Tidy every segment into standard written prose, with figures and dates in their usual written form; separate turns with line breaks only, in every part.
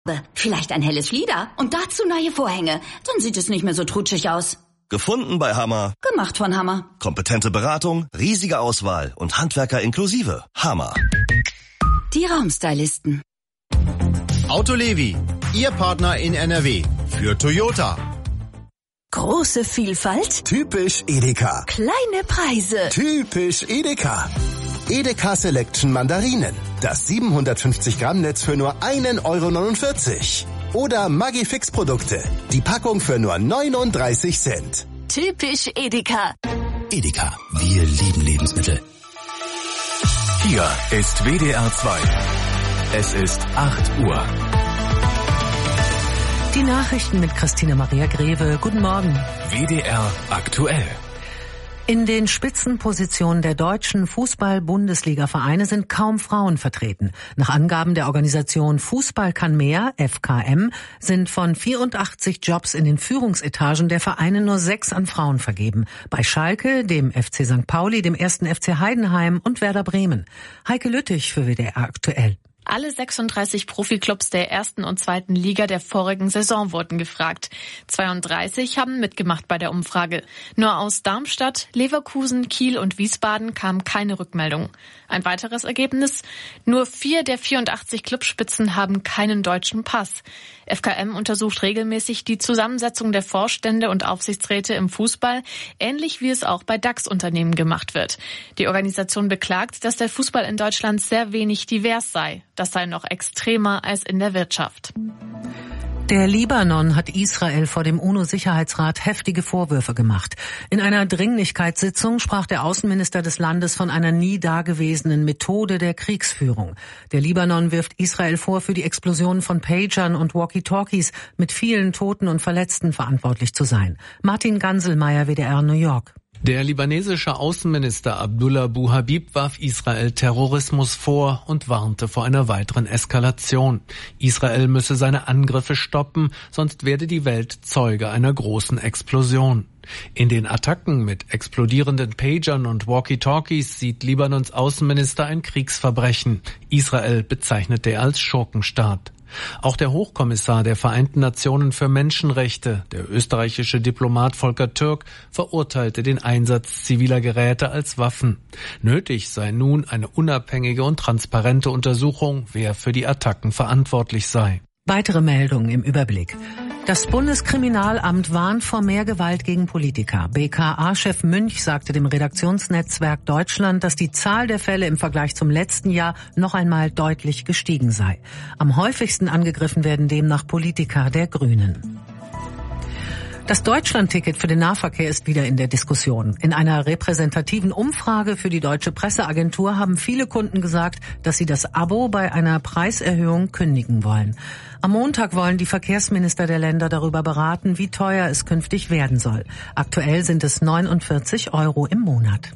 Vielleicht ein helles Flieder und dazu neue Vorhänge. Dann sieht es nicht mehr so trutschig aus.
Gefunden bei Hammer.
Gemacht von Hammer.
Kompetente Beratung, riesige Auswahl und Handwerker inklusive. Hammer.
Die Raumstylisten.
Autolevi, Ihr Partner in NRW. Für Toyota.
Große Vielfalt.
Typisch Edeka.
Kleine Preise.
Typisch Edeka. Edeka Selection Mandarinen. Das 750 Gramm Netz für nur 1,49 €. Oder Maggi-Fix Produkte. Die Packung für nur 39 Cent.
Typisch Edeka.
Edeka, wir lieben Lebensmittel. Hier ist WDR 2. Es ist 8 Uhr.
Die Nachrichten mit Christina Maria Greve. Guten Morgen.
WDR aktuell.
In den Spitzenpositionen der deutschen Fußball-Bundesliga-Vereine sind kaum Frauen vertreten. Nach Angaben der Organisation Fußball kann mehr, FKM, sind von 84 Jobs in den Führungsetagen der Vereine nur 6 an Frauen vergeben. Bei Schalke, dem FC St. Pauli, dem 1. FC Heidenheim und Werder Bremen. Heike Lüttich für WDR aktuell.
Alle 36 Profiklubs der 1. und 2. Liga der vorigen Saison wurden gefragt. 32 haben mitgemacht bei der Umfrage. Nur aus Darmstadt, Leverkusen, Kiel und Wiesbaden kam keine Rückmeldung. Ein weiteres Ergebnis: Nur 4 der 84 Clubspitzen haben keinen deutschen Pass. FKM untersucht regelmäßig die Zusammensetzung der Vorstände und Aufsichtsräte im Fußball, ähnlich wie es auch bei DAX-Unternehmen gemacht wird. Die Organisation beklagt, dass der Fußball in Deutschland sehr wenig divers sei. Das sei noch extremer als in der Wirtschaft.
Der Libanon hat Israel vor dem UNO-Sicherheitsrat heftige Vorwürfe gemacht. In einer Dringlichkeitssitzung sprach der Außenminister des Landes von einer nie dagewesenen Methode der Kriegsführung. Der Libanon wirft Israel vor, für die Explosion von Pagern und Walkie-Talkies mit vielen Toten und Verletzten verantwortlich zu sein. Martin Ganselmeier, WDR New York.
Der libanesische Außenminister Abdullah Buhabib warf Israel Terrorismus vor und warnte vor einer weiteren Eskalation. Israel müsse seine Angriffe stoppen, sonst werde die Welt Zeuge einer großen Explosion. In den Attacken mit explodierenden Pagern und Walkie-Talkies sieht Libanons Außenminister ein Kriegsverbrechen. Israel bezeichnete er als Schurkenstaat. Auch der Hochkommissar der Vereinten Nationen für Menschenrechte, der österreichische Diplomat Volker Türk, verurteilte den Einsatz ziviler Geräte als Waffen. Nötig sei nun eine unabhängige und transparente Untersuchung, wer für die Attacken verantwortlich sei.
Weitere Meldungen im Überblick. Das Bundeskriminalamt warnt vor mehr Gewalt gegen Politiker. BKA-Chef Münch sagte dem Redaktionsnetzwerk Deutschland, dass die Zahl der Fälle im Vergleich zum letzten Jahr noch einmal deutlich gestiegen sei. Am häufigsten angegriffen werden demnach Politiker der Grünen. Das Deutschlandticket für den Nahverkehr ist wieder in der Diskussion. In einer repräsentativen Umfrage für die Deutsche Presseagentur haben viele Kunden gesagt, dass sie das Abo bei einer Preiserhöhung kündigen wollen. Am Montag wollen die Verkehrsminister der Länder darüber beraten, wie teuer es künftig werden soll. Aktuell sind es 49 € im Monat.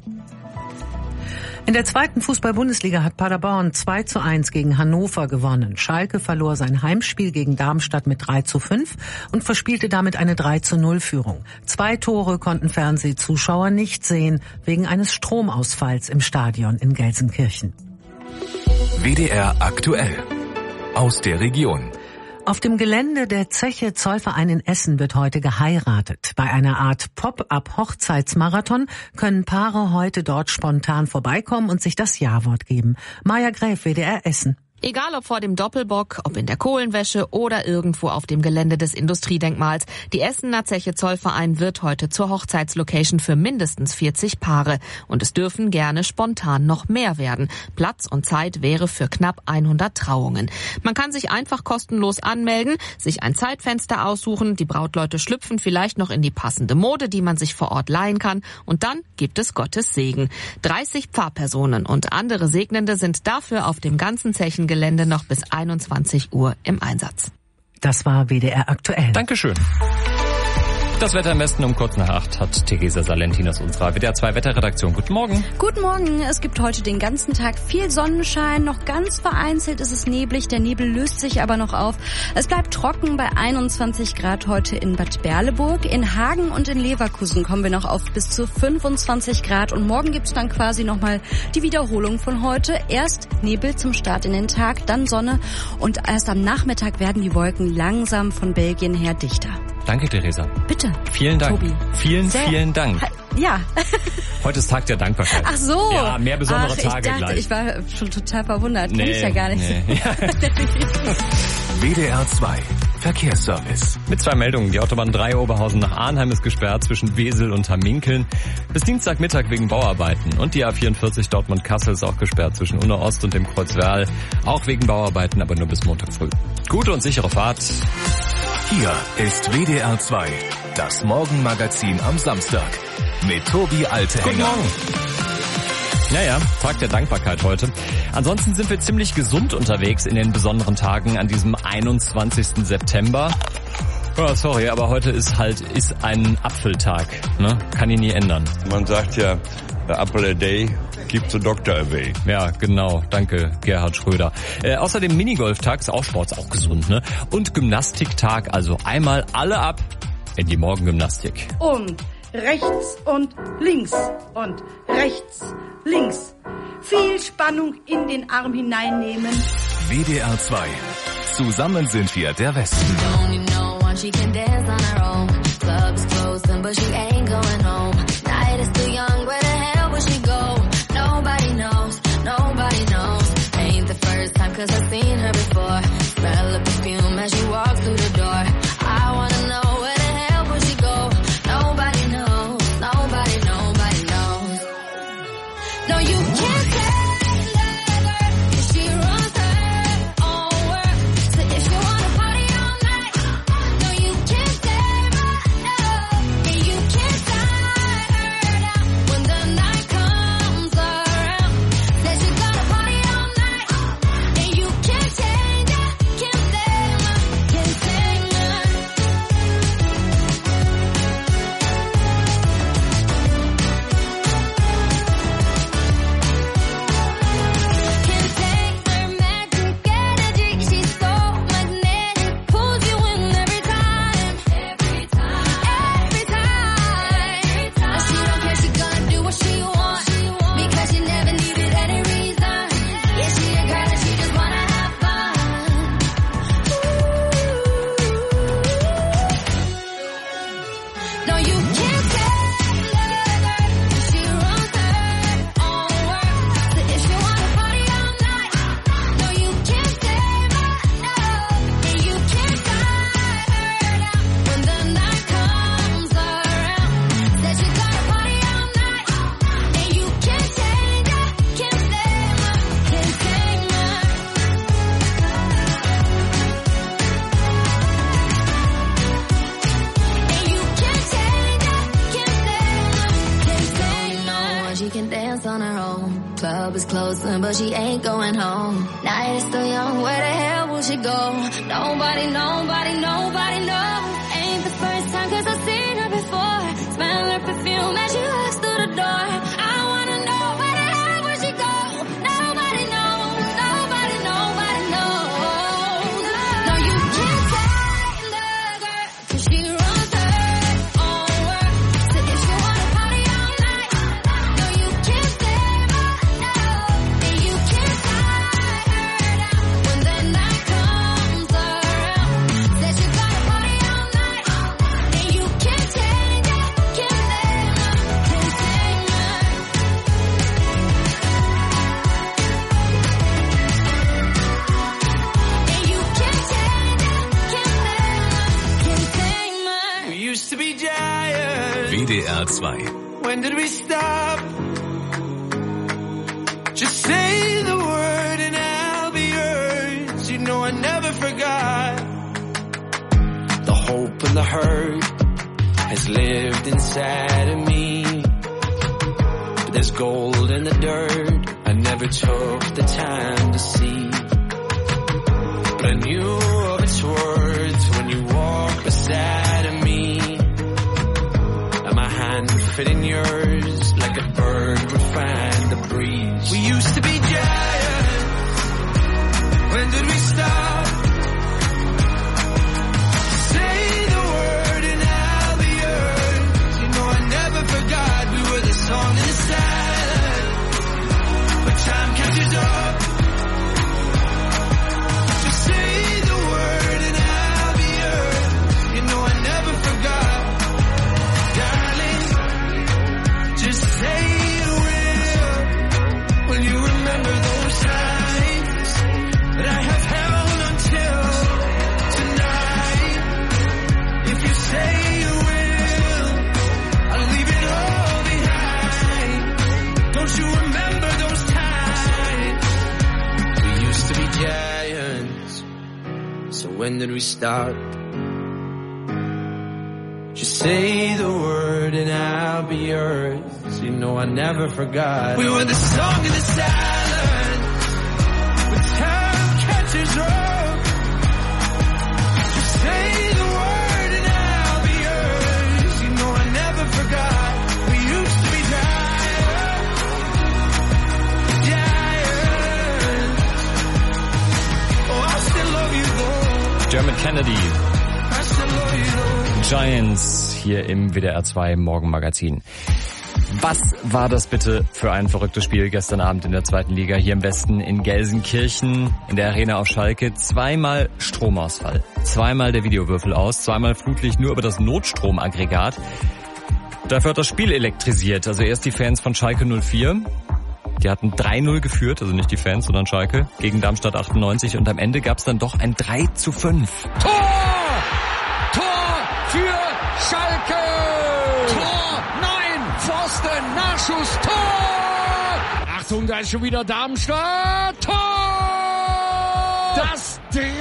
In der 2. Fußball-Bundesliga hat Paderborn 2:1 gegen Hannover gewonnen. Schalke verlor sein Heimspiel gegen Darmstadt mit 3:5 und verspielte damit eine 3:0-Führung. 2 Tore konnten Fernsehzuschauer nicht sehen, wegen eines Stromausfalls im Stadion in Gelsenkirchen.
WDR aktuell. Aus der Region.
Auf dem Gelände der Zeche Zollverein in Essen wird heute geheiratet. Bei einer Art Pop-up-Hochzeitsmarathon können Paare heute dort spontan vorbeikommen und sich das Ja-Wort geben. Maja Gräf, WDR Essen.
Egal ob vor dem Doppelbock, ob in der Kohlenwäsche oder irgendwo auf dem Gelände des Industriedenkmals. Die Essener Zeche Zollverein wird heute zur Hochzeitslocation für mindestens 40 Paare. Und es dürfen gerne spontan noch mehr werden. Platz und Zeit wäre für knapp 100 Trauungen. Man kann sich einfach kostenlos anmelden, sich ein Zeitfenster aussuchen. Die Brautleute schlüpfen vielleicht noch in die passende Mode, die man sich vor Ort leihen kann. Und dann gibt es Gottes Segen. 30 Pfarrpersonen und andere Segnende sind dafür auf dem ganzen Zechengelände noch bis 21 Uhr im Einsatz.
Das war WDR aktuell.
Dankeschön.
Das Wetter am besten um kurz nach 8 hat Theresa Salentin aus unserer WDR 2 Wetterredaktion. Guten Morgen.
Guten Morgen. Es gibt heute den ganzen Tag viel Sonnenschein. Noch ganz vereinzelt ist es neblig. Der Nebel löst sich aber noch auf. Es bleibt trocken bei 21 Grad heute in Bad Berleburg. In Hagen und in Leverkusen kommen wir noch auf bis zu 25 Grad. Und morgen gibt es dann quasi nochmal die Wiederholung von heute. Erst Nebel zum Start in den Tag, dann Sonne. Und erst am Nachmittag werden die Wolken langsam von Belgien her dichter.
Danke, Theresa.
Bitte.
Vielen Dank.
Tobi.
Vielen Dank.
Ja.
Heute ist Tag der Dankbarkeit.
Ach so.
Ja, mehr besondere Tage gleich.
Ich war schon total verwundert. Kenn ich ja gar nicht.
Nee.
WDR 2 Verkehrsservice.
Mit 2 Meldungen. Die Autobahn 3 Oberhausen nach Arnheim ist gesperrt zwischen Wesel und Hamminkeln bis Dienstagmittag wegen Bauarbeiten. Und die A44 Dortmund-Kassel ist auch gesperrt zwischen Unna Ost und dem Kreuz Werl. Auch wegen Bauarbeiten, aber nur bis Montag früh. Gute und sichere Fahrt.
Hier ist WDR 2, das Morgenmagazin am Samstag mit Tobi Altehänger.
Guten Morgen. Naja, Tag der Dankbarkeit heute. Ansonsten sind wir ziemlich gesund unterwegs in den besonderen Tagen an diesem 21. September. Ja, sorry, aber heute ist ein Apfeltag. Ne? Kann ich nie ändern.
Man sagt ja, the apple a day keeps the doctor away.
Ja, genau. Danke, Gerhard Schröder. Außerdem Minigolftag ist auch Sport, ist auch gesund, ne? Und Gymnastiktag, also einmal alle ab in die Morgengymnastik.
Und rechts und links und rechts, links. Viel Spannung in den Arm hineinnehmen.
WDR 2. Zusammen sind wir der Westen.
She can dance on her own. Club is closing, but she ain't going home. Night is too young, where the hell will she go? Nobody knows, nobody knows. Ain't the first time, cause I've seen her before. Smell the perfume as she walks through the door. I wanna know, where the hell will she go? Nobody knows, nobody knows. No, you can't tell her, cause she runs her own world. So if you wanna party all night, no, you can't save her, no. And you can't tie her down when the night comes around. Says you gotta party all night, and you can't change her, can't save her, can't save her. Can't take her magic energy, she's so magnetic, pulls you in every time. Every time. And she don't care, she gonna do what she wants, because she never needed any reason. Yeah, she a girl and she just wanna have fun. No, you can't tell her, she runs her own world. So if you wanna party all night, no, you can't save her, no. And you can't tie her down when the night comes around. Says you gotta party all night, and you can't change her, can't save her, can't save her. And you can't change her, can't save her, can't save her. She can dance on her own. Club is closing, but she ain't going home. Night is still young, where the hell will she go? Nobody knows. Ain't the first time, cause I've seen her before. Smell her perfume as she walks through the door. I wanna know, where the hell will she go? Nobody knows. No, you can't take the girl, cause she runs her own world. So if you wanna party all night, no, you can't save her, no. And you can't tie her down when the night comes around. Says you gotta party all night, and you can't change her, can't save her, can't save her. And you can't change her, can't save her, can't save her.
We used to be giants.
WDR 2.
When did we stop? Just say the word and I'll be yours. You know I never forgot. The hope and the hurt has lived inside of me. But there's gold in the dirt I never took the time to see. But I knew of its worth when you walked beside of me. fit in yours like a bird would find the breeze. We used to be giants. When did we stop? Say the word and I'll be yours. You know I never forgot we were the song in the silence. But time catches up. Just say the word and I'll be yours. You know I never forgot. Darling, just say you will you remember those times that I have held until tonight? If you say you will, I'll leave it all behind. Don't you remember those times? We used to be giants, so when did we stop? Just say the word and I'll be yours. You know I never forgot. We were the song in the silence. But time catches up. Just say the word and I'll be yours. You know I never forgot. We used to be giants. Giants. Oh, I still love you though.
Dermot Kennedy.
I still love you though.
Giants hier im WDR 2 Morgenmagazin. Was war das bitte für ein verrücktes Spiel gestern Abend in der zweiten Liga hier im Westen in Gelsenkirchen in der Arena auf Schalke? Zweimal Stromausfall, zweimal der Videowürfel aus, zweimal Flutlicht nur über das Notstromaggregat. Dafür hat das Spiel elektrisiert. Also erst die Fans von Schalke 04. Die hatten 3-0 geführt, also nicht die Fans, sondern Schalke, gegen Darmstadt 98. Und am Ende gab es dann doch ein 3:5.
Für Schalke! Tor! Nein! Pfosten! Nachschuss! Tor! Achtung, da ist schon wieder Darmstadt! Tor! Das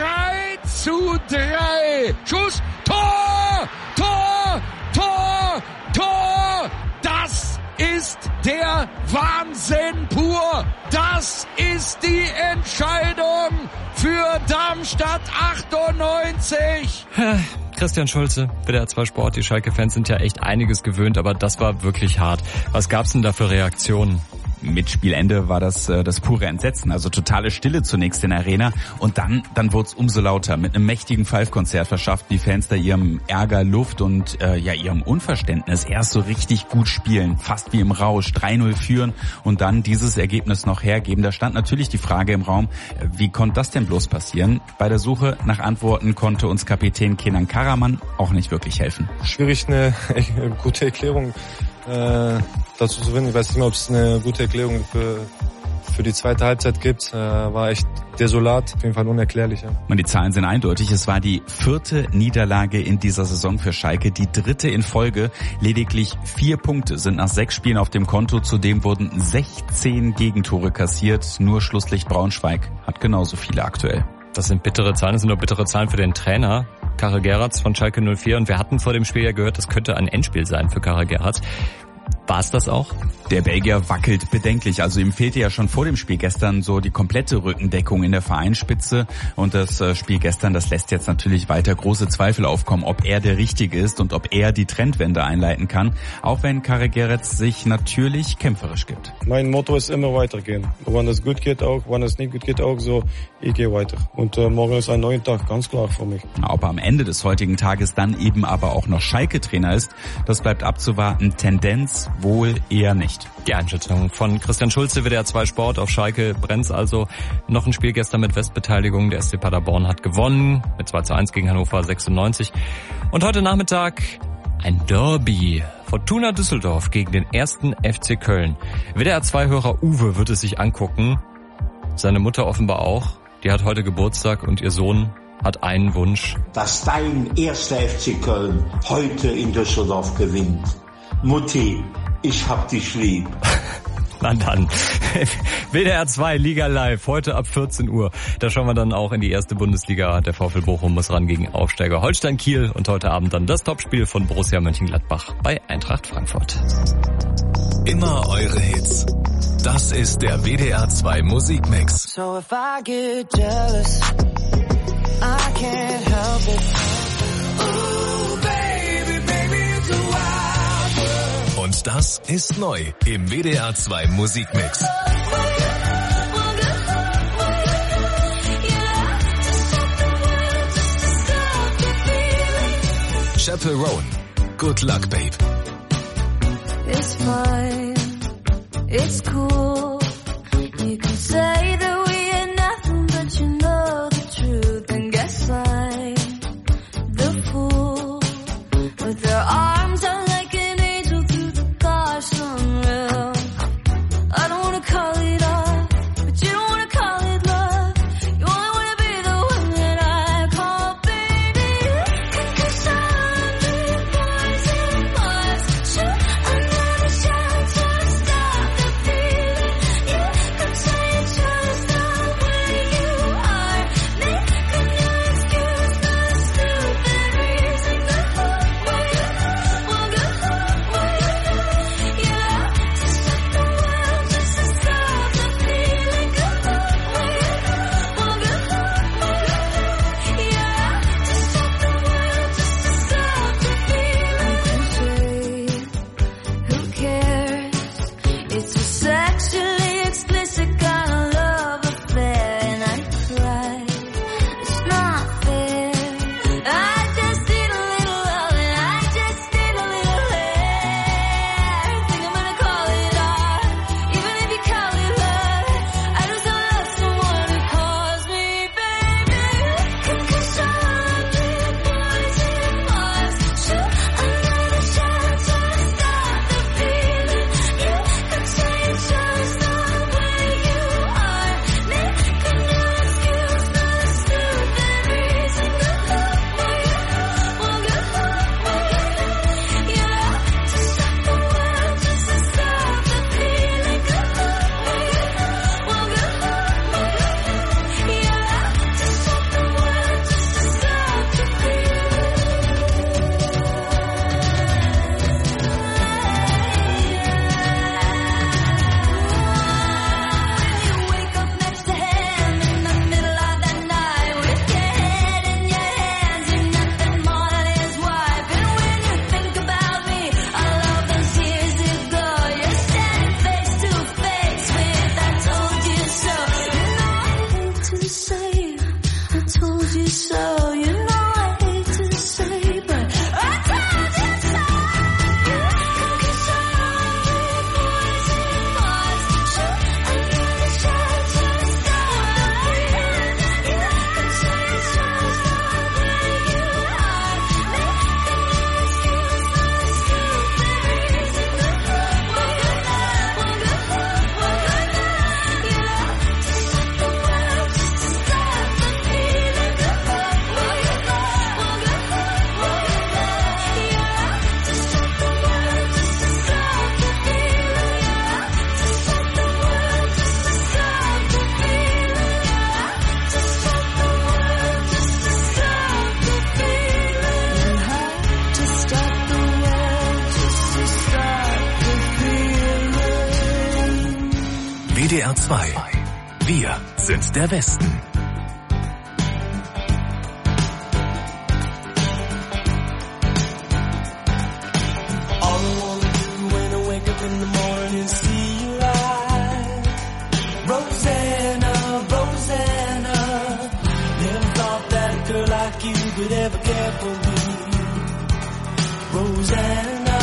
3:3! Schuss! Tor! Tor! Tor! Tor! Das ist der Wahnsinn pur! Das ist die Entscheidung für Darmstadt 98!
Christian Schulze, WDR 2 Sport. Die Schalke-Fans sind ja echt einiges gewöhnt, aber das war wirklich hart. Was gab's denn da für Reaktionen?
Mit Spielende war das pure Entsetzen, also totale Stille zunächst in der Arena und dann wurde es umso lauter. Mit einem mächtigen Pfeifkonzert verschafften die Fans da ihrem Ärger Luft und ihrem Unverständnis erst so richtig gut spielen, fast wie im Rausch, 3:0 führen und dann dieses Ergebnis noch hergeben. Da stand natürlich die Frage im Raum, wie konnte das denn bloß passieren? Bei der Suche nach Antworten konnte uns Kapitän Kenan Karaman auch nicht wirklich helfen.
Schwierig, eine gute Erklärung dazu zu finden. Ich weiß nicht mehr, ob es eine gute Erklärung für die zweite Halbzeit gibt. War echt desolat, auf jeden Fall unerklärlich. Ja.
Und die Zahlen sind eindeutig. Es war die 4. Niederlage in dieser Saison für Schalke, die 3. in Folge. Lediglich 4 Punkte sind nach 6 Spielen auf dem Konto. Zudem wurden 16 Gegentore kassiert. Nur Schlusslicht Braunschweig hat genauso viele aktuell.
Das sind bittere Zahlen, das sind nur bittere Zahlen für den Trainer. Karel Geratz von Schalke 04 und wir hatten vor dem Spiel ja gehört, das könnte ein Endspiel sein für Karel Geratz. War es das auch?
Der Belgier wackelt bedenklich. Also ihm fehlte ja schon vor dem Spiel gestern so die komplette Rückendeckung in der Vereinsspitze. Und das Spiel gestern, das lässt jetzt natürlich weiter große Zweifel aufkommen, ob er der Richtige ist und ob er die Trendwende einleiten kann. Auch wenn Karel Geratz sich natürlich kämpferisch gibt.
Mein Motto ist immer weitergehen. Wenn es gut geht auch, wenn es nicht gut geht auch so, ich gehe weiter. Und morgen ist ein neuer Tag, ganz klar für mich.
Ob er am Ende des heutigen Tages dann eben aber auch noch Schalke-Trainer ist, das bleibt abzuwarten. Tendenz wohl eher nicht.
Die Einschätzung von Christian Schulze, WDR 2 Sport. Auf Schalke brennt's also. Noch ein Spiel gestern mit Westbeteiligung. Der SC Paderborn hat gewonnen mit 2:1 gegen Hannover 96. Und heute Nachmittag ein Derby. Fortuna Düsseldorf gegen den 1. FC Köln. WDR 2-Hörer Uwe wird es sich angucken. Seine Mutter offenbar auch. Die hat heute Geburtstag und ihr Sohn hat einen Wunsch.
Dass dein 1. FC Köln heute in Düsseldorf gewinnt. Mutti, ich hab dich lieb.
Na dann. WDR 2 Liga Live, heute ab 14 Uhr. Da schauen wir dann auch in die erste Bundesliga. Der VfL Bochum muss ran gegen Aufsteiger Holstein Kiel. Und heute Abend dann das Topspiel von Borussia Mönchengladbach bei Eintracht Frankfurt.
Immer eure Hits. Das ist der WDR 2 Musikmix.
So if I get jealous, I can't help it. Ooh, baby, baby, it's a wild world.
Und Das ist neu im WDR 2 Musikmix. Chaperone. Good luck, babe.
It's fine. It's cool. You can say that we ain't nothing, but you know the truth. And guess I'm the fool with their arms out like an angel through the gosh sunrail. I don't wanna call it off, but you don't wanna call it love. You only wanna be the one that I call baby. 'Cause I'm with boys and boys. Shoot another shot to stop the feeling. You could say it's just the way you are. Make a new excuse, not a stupid reason. Go away, well, go away. Yeah, to stop the world, just to stop the feeling. Go away, well, go away. Yeah, to stop the world, just to stop the feeling. Who cares? It's a sexually explicit kind of love affair, and I cry. It's not fair. I just need a little love, and I just need a little hair. Think I'm gonna call it art, even if you call it love. I just don't love someone who calls me baby. 'Cause I'm with boys and boys. Shoot another shot to stop the feeling. You could say it's just the way you are. Make a new excuse, not a stupid reason. Go away, well, go away. Yeah, to stop the world, just to stop the feeling. Go away, well, go away. Yeah, to stop the world, just to stop the wake up next to him in the middle of the night with your head in your hands, you're nothing more than his wife. And when you think about me, all of those years ago, you're standing face to face with I told you so. You know I hate to say I told you so. You know I hate to say, but I told you so. 'Cause I'm with boys and boys. Shoot another shot to stop the feeling. You could say it's just the way you are. Make a new excuse, not a stupid reason. Go away, well, go away. Yeah, to stop the world, just to stop the feeling. Go away, well, go away. Yeah, to stop the world, just to stop the feeling. Yeah, to stop the world, just to stop the feeling. Yeah, to stop the world, just to stop the feeling. To stop the world, just to stop the feeling.
WDR 2. Wir sind der Westen.
All I wanna do when I wake up in the morning is see you live. Rosanna, Rosanna. Never thought that a girl like you could ever care for me. Rosanna.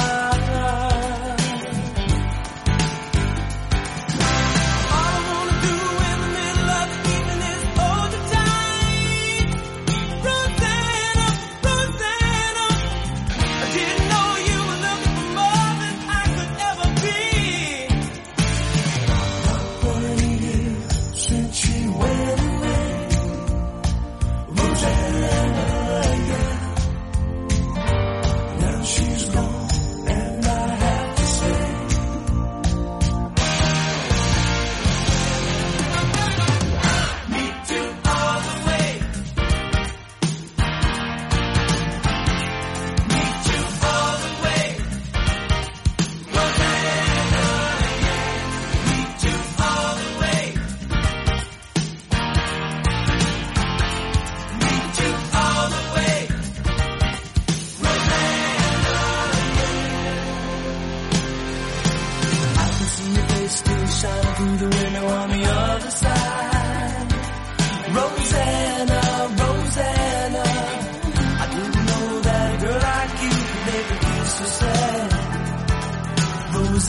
All I wanna do in the middle of the evening is hold you tight. Rosanna, Rosanna. I didn't know you were looking for more than I could ever be. What a year since she went away. Rosanna, yeah. Now she's gone.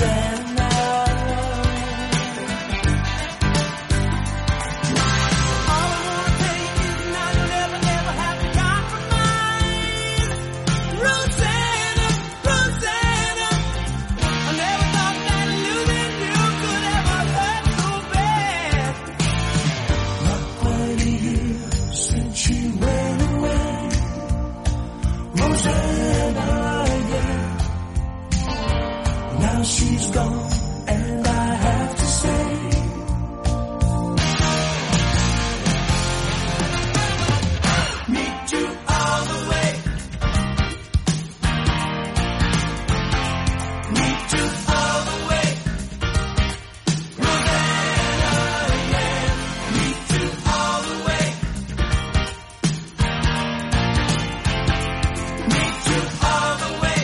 Rosanna. She's gone, and I have to say, meet you all the way. Meet you all the way. Rosanna, yeah. Meet you all the way. Meet you all the way.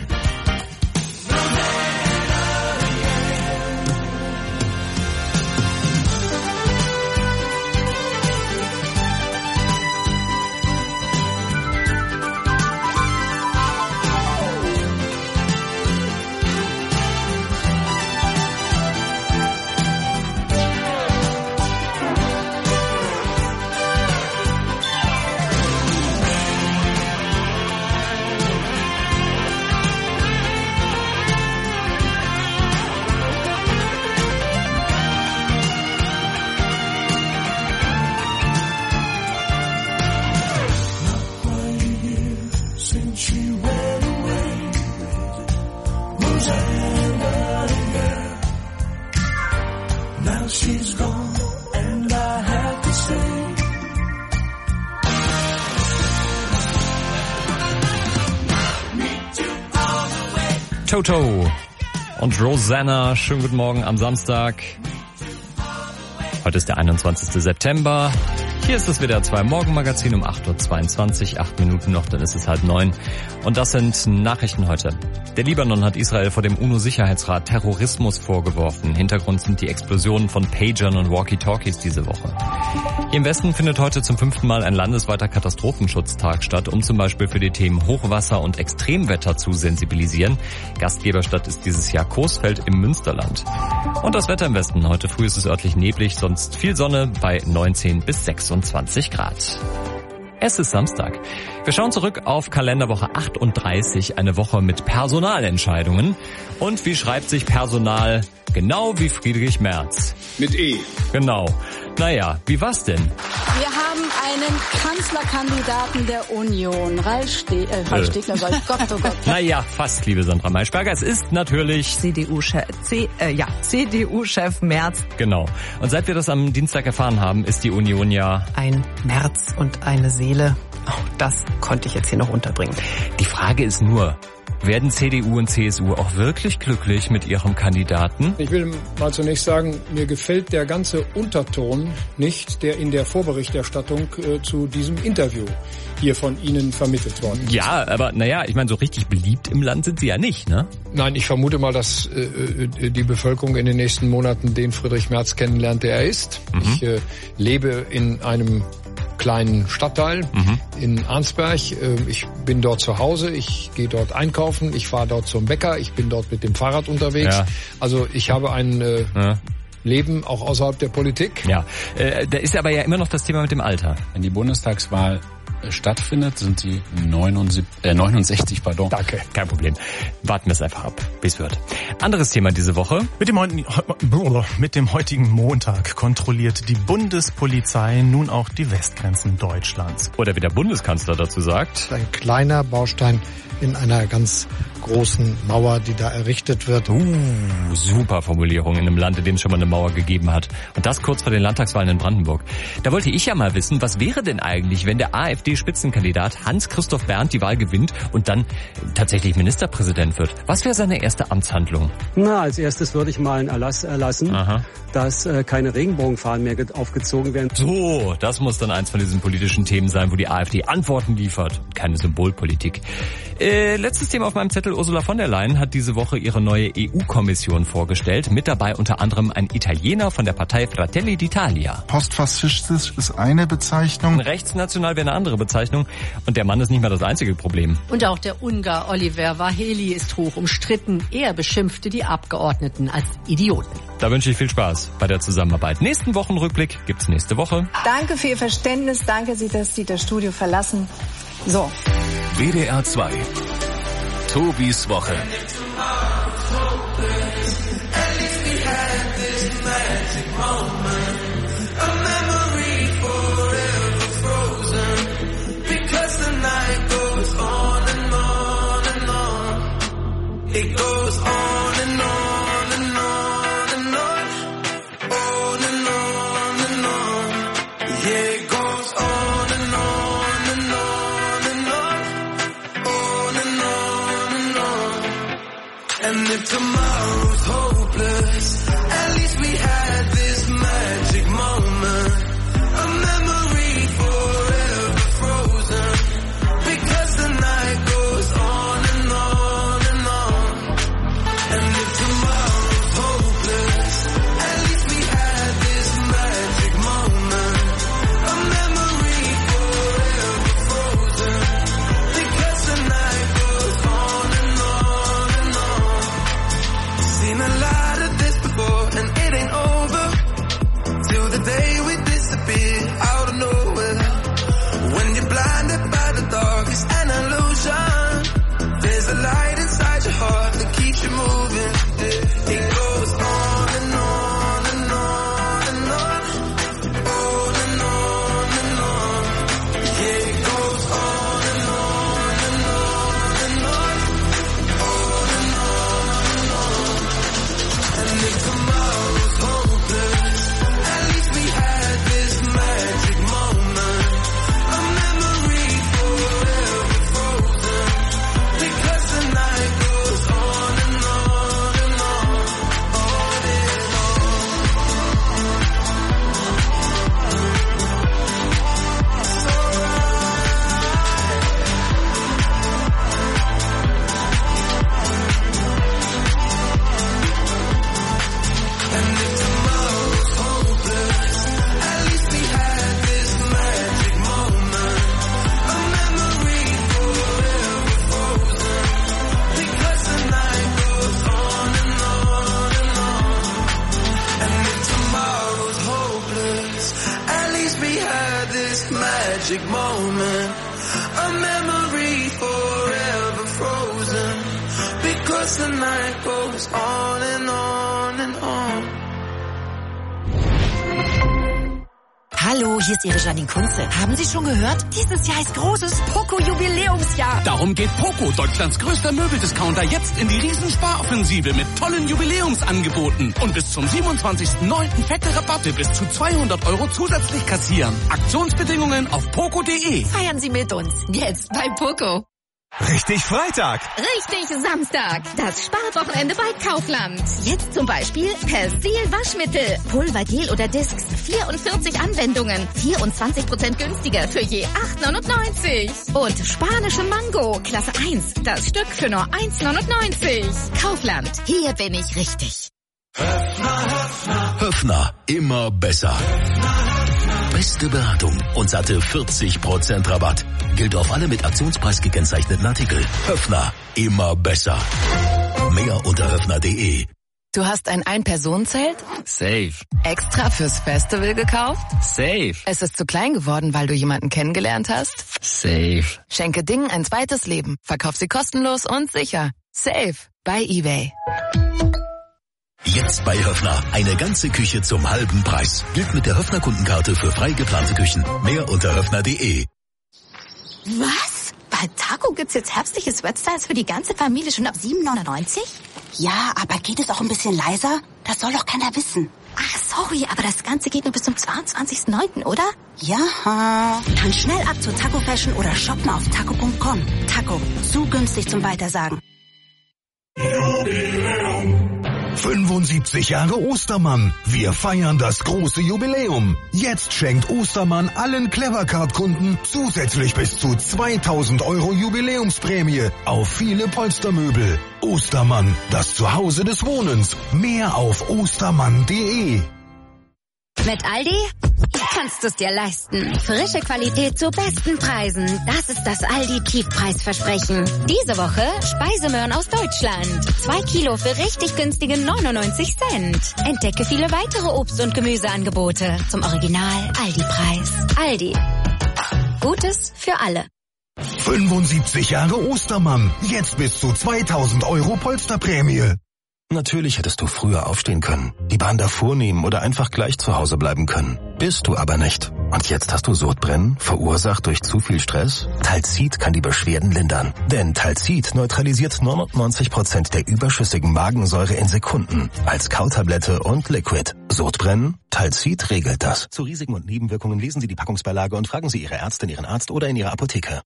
She's gone, and I have to say, meet you all the way.
Toto und Rosanna, schönen guten Morgen am Samstag. Heute ist der 21. September. Hier ist das WDR 2 Morgenmagazin um 8.22 Uhr, 8 Minuten noch, dann ist es 8:30. Und das sind Nachrichten heute. Der Libanon hat Israel vor dem UNO-Sicherheitsrat Terrorismus vorgeworfen. Hintergrund sind die Explosionen von Pagern und Walkie-Talkies diese Woche. Hier im Westen findet heute zum 5. Mal ein landesweiter Katastrophenschutztag statt, um zum Beispiel für die Themen Hochwasser und Extremwetter zu sensibilisieren. Gastgeberstadt ist dieses Jahr Coesfeld im Münsterland. Und das Wetter im Westen. Heute früh ist es örtlich neblig, sonst viel Sonne bei 19 bis 26 Grad. Es ist Samstag. Wir schauen zurück auf Kalenderwoche 38, eine Woche mit Personalentscheidungen. Und wie schreibt sich Personal? Genau wie Friedrich Merz.
Mit E.
Genau. Naja, wie war's denn?
Wir haben einen Kanzlerkandidaten der Union, Ralf Stegner, Gott, oh Gott.
Naja, fast, liebe Sandra Maischberger. Es ist natürlich
CDU-Chef Merz.
Genau. Und seit wir das am Dienstag erfahren haben, ist die Union ja
ein Merz und eine Seele. Auch das konnte ich jetzt hier noch unterbringen.
Die Frage ist nur, werden CDU und CSU auch wirklich glücklich mit ihrem Kandidaten?
Ich will mal zunächst sagen, mir gefällt der ganze Unterton nicht, der in der Vorberichterstattung zu diesem Interview hier von Ihnen vermittelt worden ist.
Ja, aber naja, ich meine, so richtig beliebt im Land sind Sie ja nicht, ne?
Nein, ich vermute mal, dass die Bevölkerung in den nächsten Monaten den Friedrich Merz kennenlernt, der er ist. Mhm. Ich lebe in einem kleinen Stadtteil in Arnsberg. Ich bin dort zu Hause, ich gehe dort einkaufen, ich fahre dort zum Bäcker, ich bin dort mit dem Fahrrad unterwegs. Ja. Also ich habe ein Leben auch außerhalb der Politik.
Ja, da ist aber ja immer noch das Thema mit dem Alter.
Wenn die Bundestagswahl stattfindet, sind sie 69, pardon.
Danke, kein Problem. Warten wir es einfach ab, wie es wird. Anderes Thema diese Woche.
Mit dem heutigen Montag kontrolliert die Bundespolizei nun auch die Westgrenzen Deutschlands.
Oder wie der Bundeskanzler dazu sagt.
Ein kleiner Baustein in einer ganz großen Mauer, die da errichtet wird.
Super Formulierung in einem Land, in dem es schon mal eine Mauer gegeben hat. Und das kurz vor den Landtagswahlen in Brandenburg. Da wollte ich ja mal wissen, was wäre denn eigentlich, wenn der AfD-Spitzenkandidat Hans-Christoph Berndt die Wahl gewinnt und dann tatsächlich Ministerpräsident wird? Was wäre seine erste Amtshandlung?
Na, als erstes würde ich mal einen Erlass erlassen, dass keine Regenbogenfahnen mehr aufgezogen werden.
So, das muss dann eins von diesen politischen Themen sein, wo die AfD Antworten liefert. Keine Symbolpolitik. Letztes Thema auf meinem Zettel. Ursula von der Leyen hat diese Woche ihre neue EU-Kommission vorgestellt. Mit dabei unter anderem ein Italiener von der Partei Fratelli d'Italia.
Postfaschistisch ist eine Bezeichnung.
Rechtsnational wäre eine andere Bezeichnung. Und der Mann ist nicht mehr das einzige Problem.
Und auch der Ungar Oliver Vaheli ist hoch umstritten. Er beschimpfte die Abgeordneten als Idioten.
Da wünsche ich viel Spaß bei der Zusammenarbeit. Nächsten Wochenrückblick gibt's nächste Woche.
Danke für Ihr Verständnis. Danke, dass Sie das Studio verlassen. So.
WDR 2. Tobis Woche.
It goes on and on and on and on, on and on and on. Yeah, it goes on and on and on and on, on and on and on. And if tomorrow's hopeless, at least we had this magic moment, a memory forever frozen, because the night goes on and on and on. And if tomorrow's hopeless, at least we had this magic moment, a memory forever frozen, because the night goes on and on and on. Seen a lot of this before and it ain't over, till the day we disappear out of nowhere. When you're blinded by the dark, it's an illusion. There's a light inside your heart that keeps you moving. It goes on and on and on and on, on and on and on. Yeah, it goes on and on and on and on, on and on and on. And if tomorrow's hopeless, at least we had this magic moment, a memory forever frozen, because the night goes on and on and on, on and on. It's And if tomorrow's hopeless, at least we had this magic moment, a memory forever frozen, because the night goes on and on and on. And if tomorrow's hopeless, at least we had this magic moment, a memory forever frozen, because the night goes on and on and on.
Hallo, hier ist Ihre Janine Kunze. Haben Sie schon gehört? Dieses Jahr ist großes Poco-Jubiläumsjahr.
Darum geht Poco, Deutschlands größter Möbeldiscounter, jetzt in die Riesensparoffensive mit tollen Jubiläumsangeboten. Und bis zum 27.09. fette Rabatte bis zu 200 € zusätzlich kassieren. Aktionsbedingungen auf poco.de.
Feiern Sie mit uns. Jetzt bei Poco.
Richtig Freitag.
Richtig Samstag. Das Sparwochenende bei Kaufland. Jetzt zum Beispiel Persil Waschmittel. Pulver, Gel oder Discs. 44 Anwendungen. 24% günstiger für je 8,99. Und spanische Mango. Klasse 1. Das Stück für nur 1,99. Kaufland. Hier bin ich richtig.
Höffner, immer besser. Beste Beratung und satte 40% Rabatt. Gilt auf alle mit Aktionspreis gekennzeichneten Artikel. Höffner, immer besser. Mehr unter höffner.de.
Du hast ein Ein-Personen-Zelt?
Safe.
Extra fürs Festival gekauft?
Safe.
Es ist zu klein geworden, weil du jemanden kennengelernt hast?
Safe.
Schenke Dingen ein zweites Leben. Verkauf sie kostenlos und sicher. Safe. Bei eBay.
Jetzt bei Höffner. Eine ganze Küche zum halben Preis. Gilt mit der Höffner Kundenkarte für frei geplante Küchen. Mehr unter höffner.de.
Was? Bei Taco gibt's jetzt herbstliche Sweatstyles für die ganze Familie schon ab 7,99? Ja, aber geht es auch ein bisschen leiser? Das soll doch keiner wissen. Ach, sorry, aber das Ganze geht nur bis zum 22.09., oder? Ja. Dann schnell ab zur Taco Fashion oder shop mal auf taco.com. Taco, zu günstig zum Weitersagen.
75 Jahre Ostermann. Wir feiern das große Jubiläum. Jetzt schenkt Ostermann allen Clevercard-Kunden zusätzlich bis zu 2000 € Jubiläumsprämie auf viele Polstermöbel. Ostermann, das Zuhause des Wohnens. Mehr auf ostermann.de.
Mit Aldi kannst du es dir leisten. Frische Qualität zu besten Preisen. Das ist das Aldi-Tiefpreisversprechen. Diese Woche Speisemöhren aus Deutschland. 2 Kilo für richtig günstige 99 Cent. Entdecke viele weitere Obst- und Gemüseangebote zum Original Aldi-Preis. Aldi. Gutes für alle.
75 Jahre Ostermann. Jetzt bis zu 2000 € Polsterprämie.
Natürlich hättest du früher aufstehen können, die Bahn davor nehmen oder einfach gleich zu Hause bleiben können. Bist du aber nicht. Und jetzt hast du Sodbrennen, verursacht durch zu viel Stress? Talcid kann die Beschwerden lindern. Denn Talcid neutralisiert 99% der überschüssigen Magensäure in Sekunden. Als Kautablette und Liquid. Sodbrennen? Talcid regelt das. Zu Risiken und Nebenwirkungen lesen Sie die Packungsbeilage und fragen Sie Ihre Ärztin, Ihren Arzt oder in Ihrer Apotheke.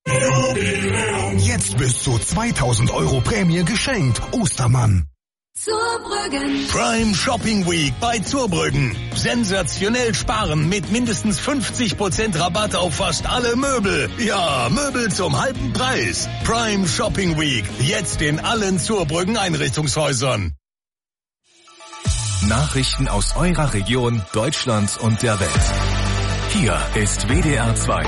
Jetzt bis zu 2000 € Prämie geschenkt. Ostermann.
Zurbrüggen.
Prime Shopping Week bei Zurbrüggen. Sensationell sparen mit mindestens 50% Rabatt auf fast alle Möbel. Ja, Möbel zum halben Preis. Prime Shopping Week. Jetzt in allen Zurbrüggen Einrichtungshäusern.
Nachrichten aus eurer Region, Deutschlands und der Welt. Hier ist WDR 2.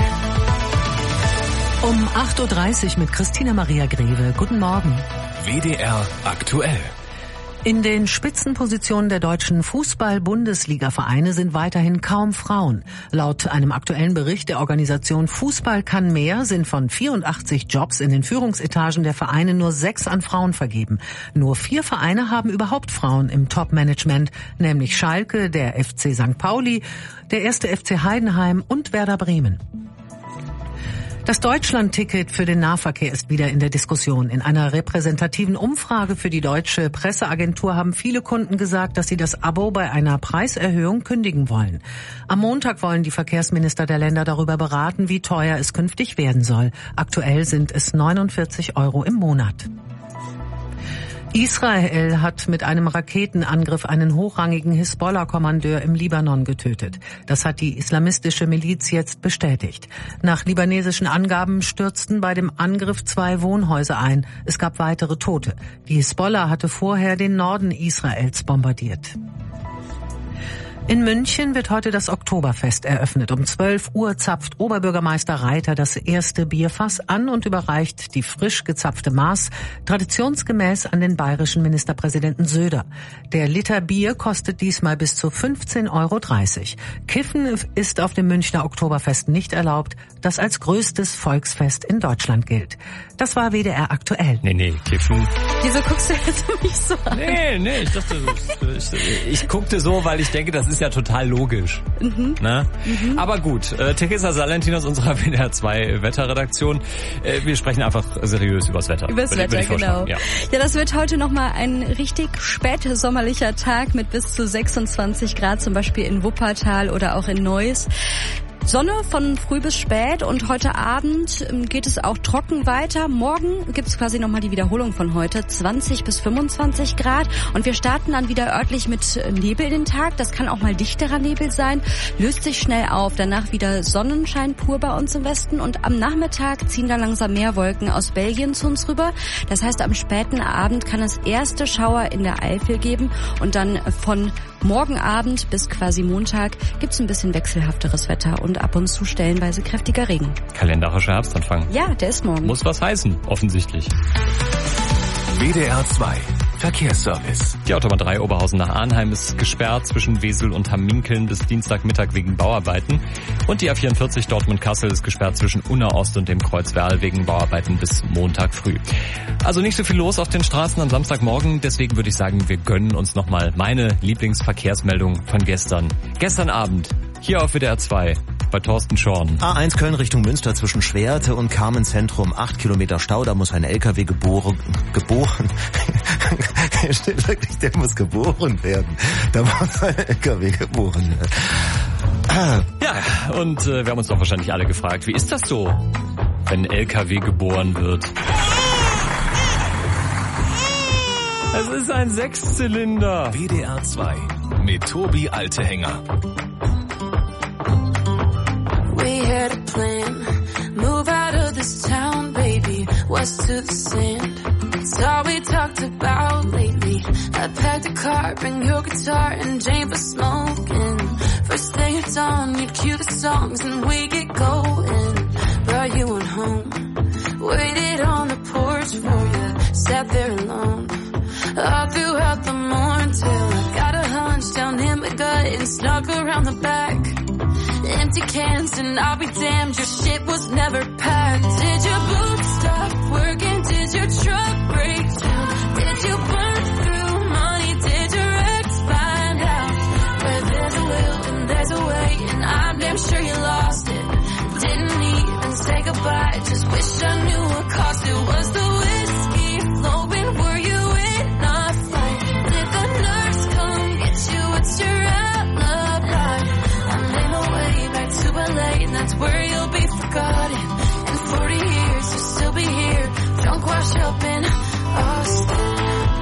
Um 8.30 Uhr mit Christina Maria Greve. Guten Morgen.
WDR aktuell.
In den Spitzenpositionen der deutschen Fußball-Bundesliga-Vereine sind weiterhin kaum Frauen. Laut einem aktuellen Bericht der Organisation Fußball kann mehr sind von 84 Jobs in den Führungsetagen der Vereine nur 6 an Frauen vergeben. Nur 4 Vereine haben überhaupt Frauen im Top-Management, nämlich Schalke, der FC St. Pauli, der 1. FC Heidenheim und Werder Bremen. Das Deutschland-Ticket für den Nahverkehr ist wieder in der Diskussion. In einer repräsentativen Umfrage für die Deutsche Presseagentur haben viele Kunden gesagt, dass sie das Abo bei einer Preiserhöhung kündigen wollen. Am Montag wollen die Verkehrsminister der Länder darüber beraten, wie teuer es künftig werden soll. Aktuell sind es 49 € im Monat. Israel hat mit einem Raketenangriff einen hochrangigen Hisbollah-Kommandeur im Libanon getötet. Das hat die islamistische Miliz jetzt bestätigt. Nach libanesischen Angaben stürzten bei dem Angriff 2 Wohnhäuser ein. Es gab weitere Tote. Die Hisbollah hatte vorher den Norden Israels bombardiert. In München wird heute das Oktoberfest eröffnet. Um 12 Uhr zapft Oberbürgermeister Reiter das erste Bierfass an und überreicht die frisch gezapfte Maß traditionsgemäß an den bayerischen Ministerpräsidenten Söder. Der Liter Bier kostet diesmal bis zu 15,30 €. Kiffen ist auf dem Münchner Oktoberfest nicht erlaubt, das als größtes Volksfest in Deutschland gilt. Das war WDR aktuell.
Nee, Kiffen.
Wieso guckst du jetzt mich so an?
Nee, ich dachte, ich guckte so, weil ich denke, das ist ja total logisch.
Mhm.
Ne? Mhm. Aber gut, Teresa Salentin aus unserer WDR 2 Wetterredaktion. Wir sprechen einfach seriös übers Wetter.
Übers Wetter, genau. Ja, das wird heute nochmal ein richtig spätsommerlicher Tag mit bis zu 26 Grad, zum Beispiel in Wuppertal oder auch in Neuss. Sonne von früh bis spät und heute Abend geht es auch trocken weiter. Morgen gibt es quasi nochmal die Wiederholung von heute, 20 bis 25 Grad. Und wir starten dann wieder örtlich mit Nebel in den Tag. Das kann auch mal dichterer Nebel sein, löst sich schnell auf. Danach wieder Sonnenschein pur bei uns im Westen. Und am Nachmittag ziehen dann langsam mehr Wolken aus Belgien zu uns rüber. Das heißt, am späten Abend kann es erste Schauer in der Eifel geben. Und dann von morgen Abend bis quasi Montag gibt es ein bisschen wechselhafteres Wetter und ab und zu stellenweise kräftiger Regen.
Kalendarischer Herbstanfang.
Ja, der ist morgen.
Muss was heißen, offensichtlich.
WDR 2 Verkehrsservice.
Die Autobahn 3 Oberhausen nach Arnheim ist gesperrt zwischen Wesel und Hamminkeln bis Dienstagmittag wegen Bauarbeiten. Und die A44 Dortmund-Kassel ist gesperrt zwischen Unna Ost und dem Kreuz Werl wegen Bauarbeiten bis Montag früh. Also nicht so viel los auf den Straßen am Samstagmorgen. Deswegen würde ich sagen, wir gönnen uns nochmal meine Lieblingsverkehrsmeldung von gestern. Gestern Abend hier auf WDR 2. Bei Thorsten Schorn.
A1 Köln Richtung Münster zwischen Schwerte und Carmen-Zentrum. 8 Kilometer Stau, da muss ein LKW geboren. Hier steht wirklich, der muss geboren werden. Da muss ein LKW geboren werden.
Ja, und wir haben uns doch wahrscheinlich alle gefragt, wie ist das so, wenn ein LKW geboren wird? Es ist ein Sechszylinder.
WDR 2 mit Tobi Altehänger.
We had a plan. Move out of this town, baby. West to the sand. It's all we talked about lately. I packed a car, bring your guitar and Jane for smoking. First thing at dawn, you'd cue the songs and we get going. Brought you on home. Waited on the porch for you. Sat there alone. All throughout the morning till I got a hunch down in my gut and snuck around the back. Empty cans and I'll be damned, your shit was never packed. Did your boots stop working? Did your truck break down? Did you burn through money? Did your ex find out? Where there's a will and there's a way, and I'm damn sure you lost it. Didn't even say goodbye, just wish I knew what cost it. Was the whiskey flowing? Were you in a fight? Did the nurse come get you? What's your alibi? I made my way back to LA, and that's where you'll be forgotten. In 40 years, you'll still be here, drunk, washed up in Austin.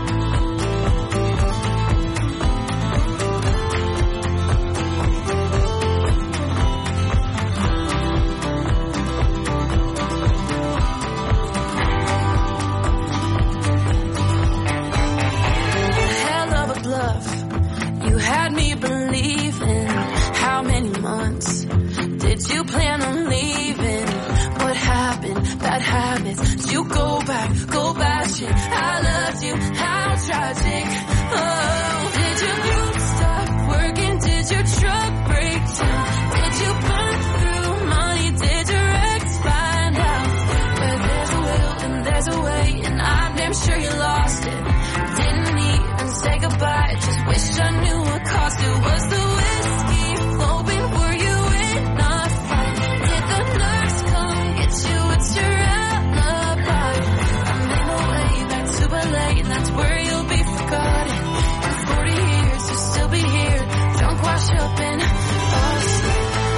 Hell of a bluff, you had me believing. How many months did you plan on leaving? What happened? Bad habits. Did you go back shit? I loved you, how tragic. Oh, did your boots stop working? Did your truck break down? Did you burn through money? Did your ex find out? Where there's a will and there's a way, and I'm damn sure you lost it. Didn't even say goodbye, just wish I knew what cost it. Was the whiskey flowing? Were you in a fight? Did the nurse come get you? What's your alibi? I made my way back to LA, and that's where you'll be forgotten. In 40 years, you'll still be here, drunk, washed up in Austin.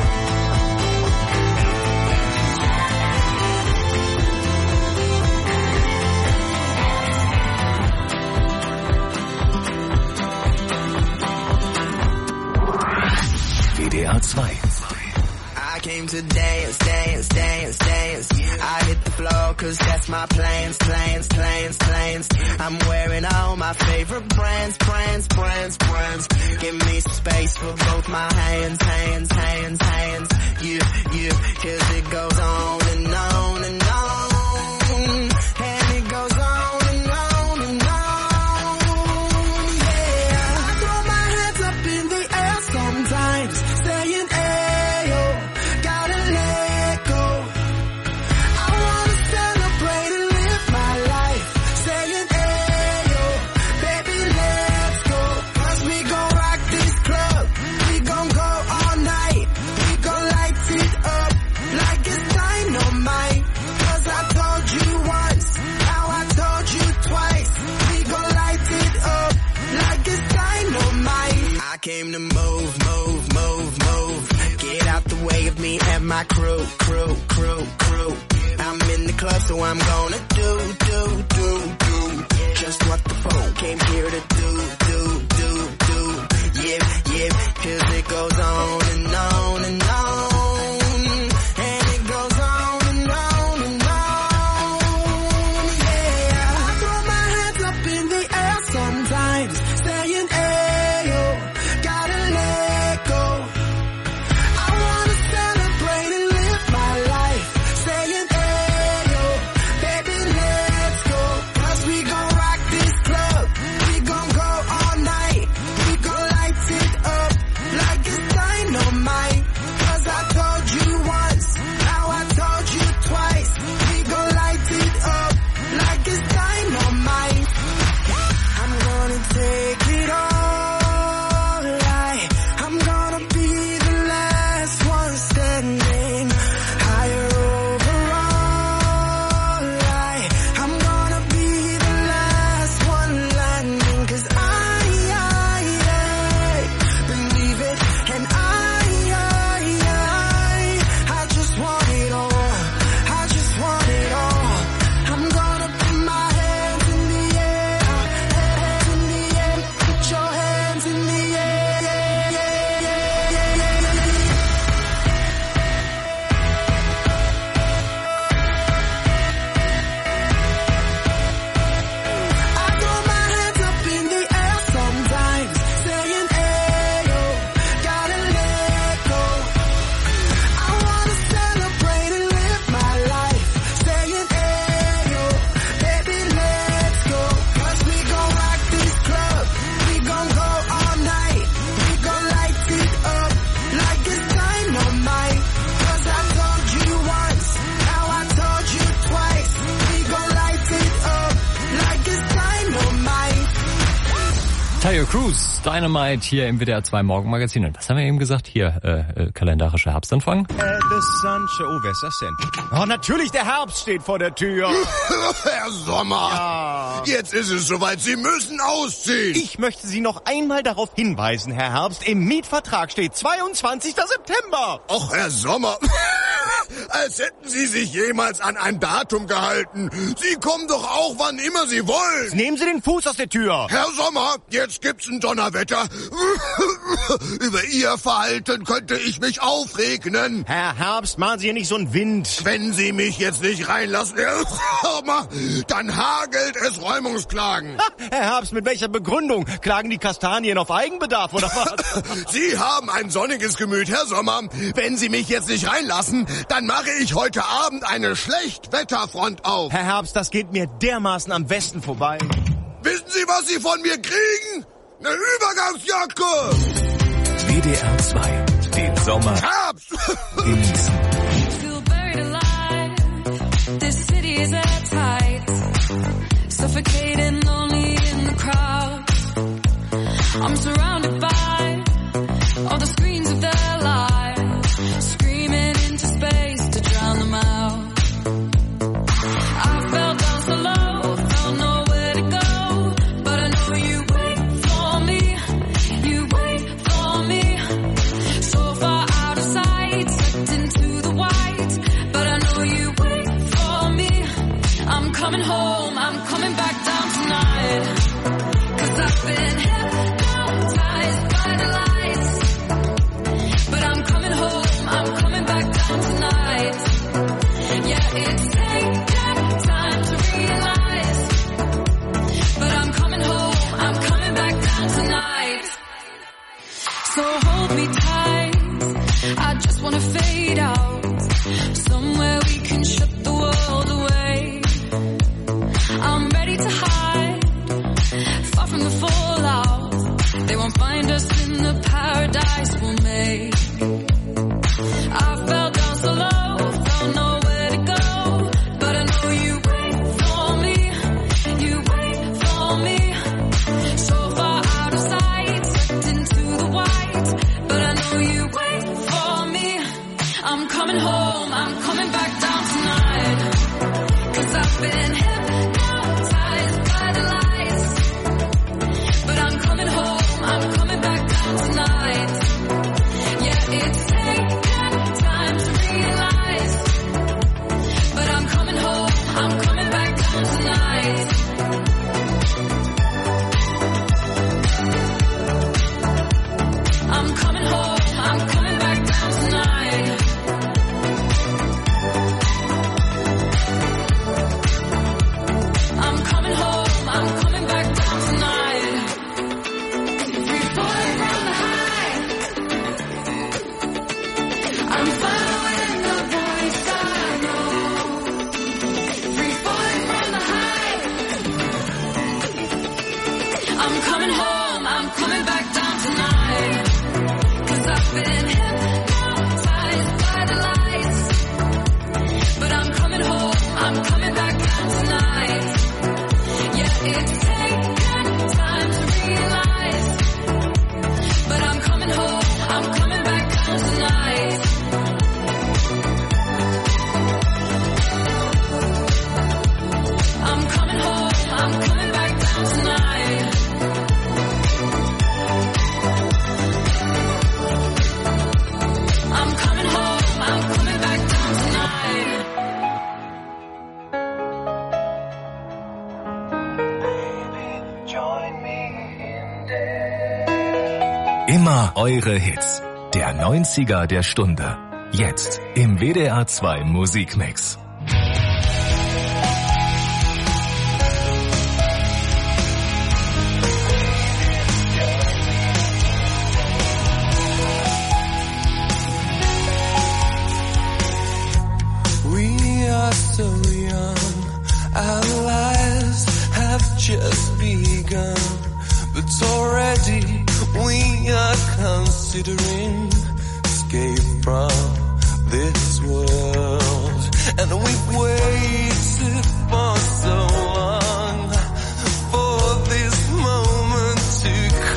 WDR 2.
I came to dance, dance, dance, dance. I hit the floor cause that's my plans. I'm wearing all my favorite brands. Give me some space for both my hands. Yeah, cause it goes on and on and on. And it goes on and on and on. Yeah, I throw my hands up in the air sometimes, saying, ayo, gotta let go. I wanna celebrate and live my life, saying, ayo, baby, let's go. Cause we gon' rock this club, we gon' go all night, we gon' light it up like it's dynamite. Cause I told you once, now I told you twice, we gon' light it up like it's dynamite. I came to move. Get out the way of me and my crew. I'm in the club, so I'm gonna do just what the phone came here to do. Yeah, cause it goes on and on and on. And it goes on and on and on. Yeah, I throw my hands up in the air sometimes, saying, ayo, gotta let go. I wanna celebrate and live my life, saying, ayo, baby, let's go. Cause we gon' rock this club, we gon' go all night, we gon' light it up like it's dynamite.
Tayo Cruz, Dynamite hier im WDR 2 Morgenmagazin. Und was haben wir eben gesagt? Hier, kalendarischer Herbstanfang.
The sun show. Oh, wer ist das denn? Oh, natürlich, der Herbst steht vor der Tür.
Herr Sommer, ja. Jetzt ist es soweit. Sie müssen ausziehen.
Ich möchte Sie noch einmal darauf hinweisen, Herr Herbst. Im Mietvertrag steht 22. September.
Och, Herr Sommer, als hätten Sie sich jemals an ein Datum gehalten. Sie kommen doch auch, wann immer Sie wollen.
Jetzt nehmen Sie den Fuß aus der Tür.
Herr Sommer, jetzt gibt's ein Donnerwetter. Über Ihr Verhalten könnte ich mich aufregnen.
Herr Herbst, machen Sie hier nicht so einen Wind.
Wenn Sie mich jetzt nicht reinlassen, Herr Sommer, dann hagelt es Räumungsklagen.
Ha, Herr Herbst, mit welcher Begründung? Klagen die Kastanien auf Eigenbedarf, oder was?
Sie haben ein sonniges Gemüt, Herr Sommer. Wenn Sie mich jetzt nicht reinlassen, dann mache ich heute Abend eine Schlechtwetterfront auf.
Herr Herbst, das geht mir dermaßen am Westen vorbei.
Wissen Sie, was Sie von mir kriegen? Eine Übergangsjacke!
WDR 2, den Sommer
Herbst!
genießen.
This city is airtight, suffocating lonely in the crowd. I'm surrounded by all the screens of their lives, screaming into space to drown them out. I fell down so low, found nowhere to go, but I know you wait for me, you wait for me. So far out of sight, sucked into the white, but I know you wait for me. I'm coming home, I'm coming back down tonight, 'cause I've been hypnotized by the lights, but I'm coming home, I'm coming back down tonight. Yeah, it's taken time to realize, but I'm coming home, I'm coming back down tonight. So hold me tight, I just wanna fade out, somewhere we can shut the world away. I'm ready to hide, far from the fallout. They won't find us in the paradise we'll make. I fell down so low, found nowhere to go, but I know you wait for me, you wait for me. So far out of sight, sucked into the white, but I know you wait for me. I'm coming home, I'm coming back down tonight, 'cause I've been hypnotized by the lights, but I'm coming home, I'm coming back down tonight. Yeah, it's taken time to realize, but I'm coming home, I'm coming back down tonight. I'm coming home, I'm coming back down tonight. I'm coming home, I'm coming back down tonight. Free falling from the high, I'm following the voice I know. Free falling from the high, I'm coming home, I'm coming back down tonight, 'cause I've been hypnotized by the lights, but I'm coming home, I'm coming back down tonight. Yeah, it's taken time to realize, but I'm coming home, I'm coming back down tonight. I'm coming home, I'm coming back down tonight. I'm coming home, I'm coming back down tonight.
Immer eure Hits. Der 90er der Stunde. Jetzt im WDR 2 Musikmix.
We are so young, our lives have just begun, but already we are considering escape from this world, and we've waited for so long for this moment to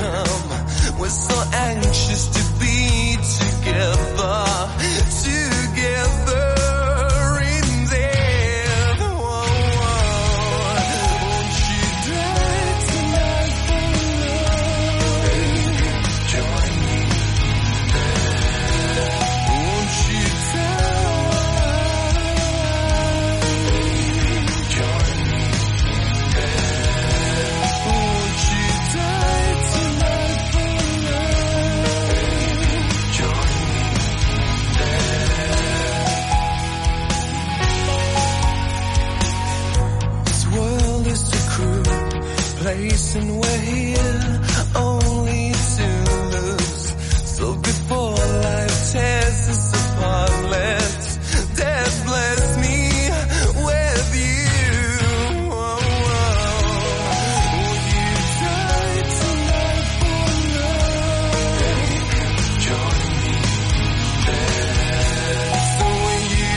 place, and we're here only to lose. So before life tears us apart, let death bless me with you. Oh, will you die tonight for love? Join me there. So when you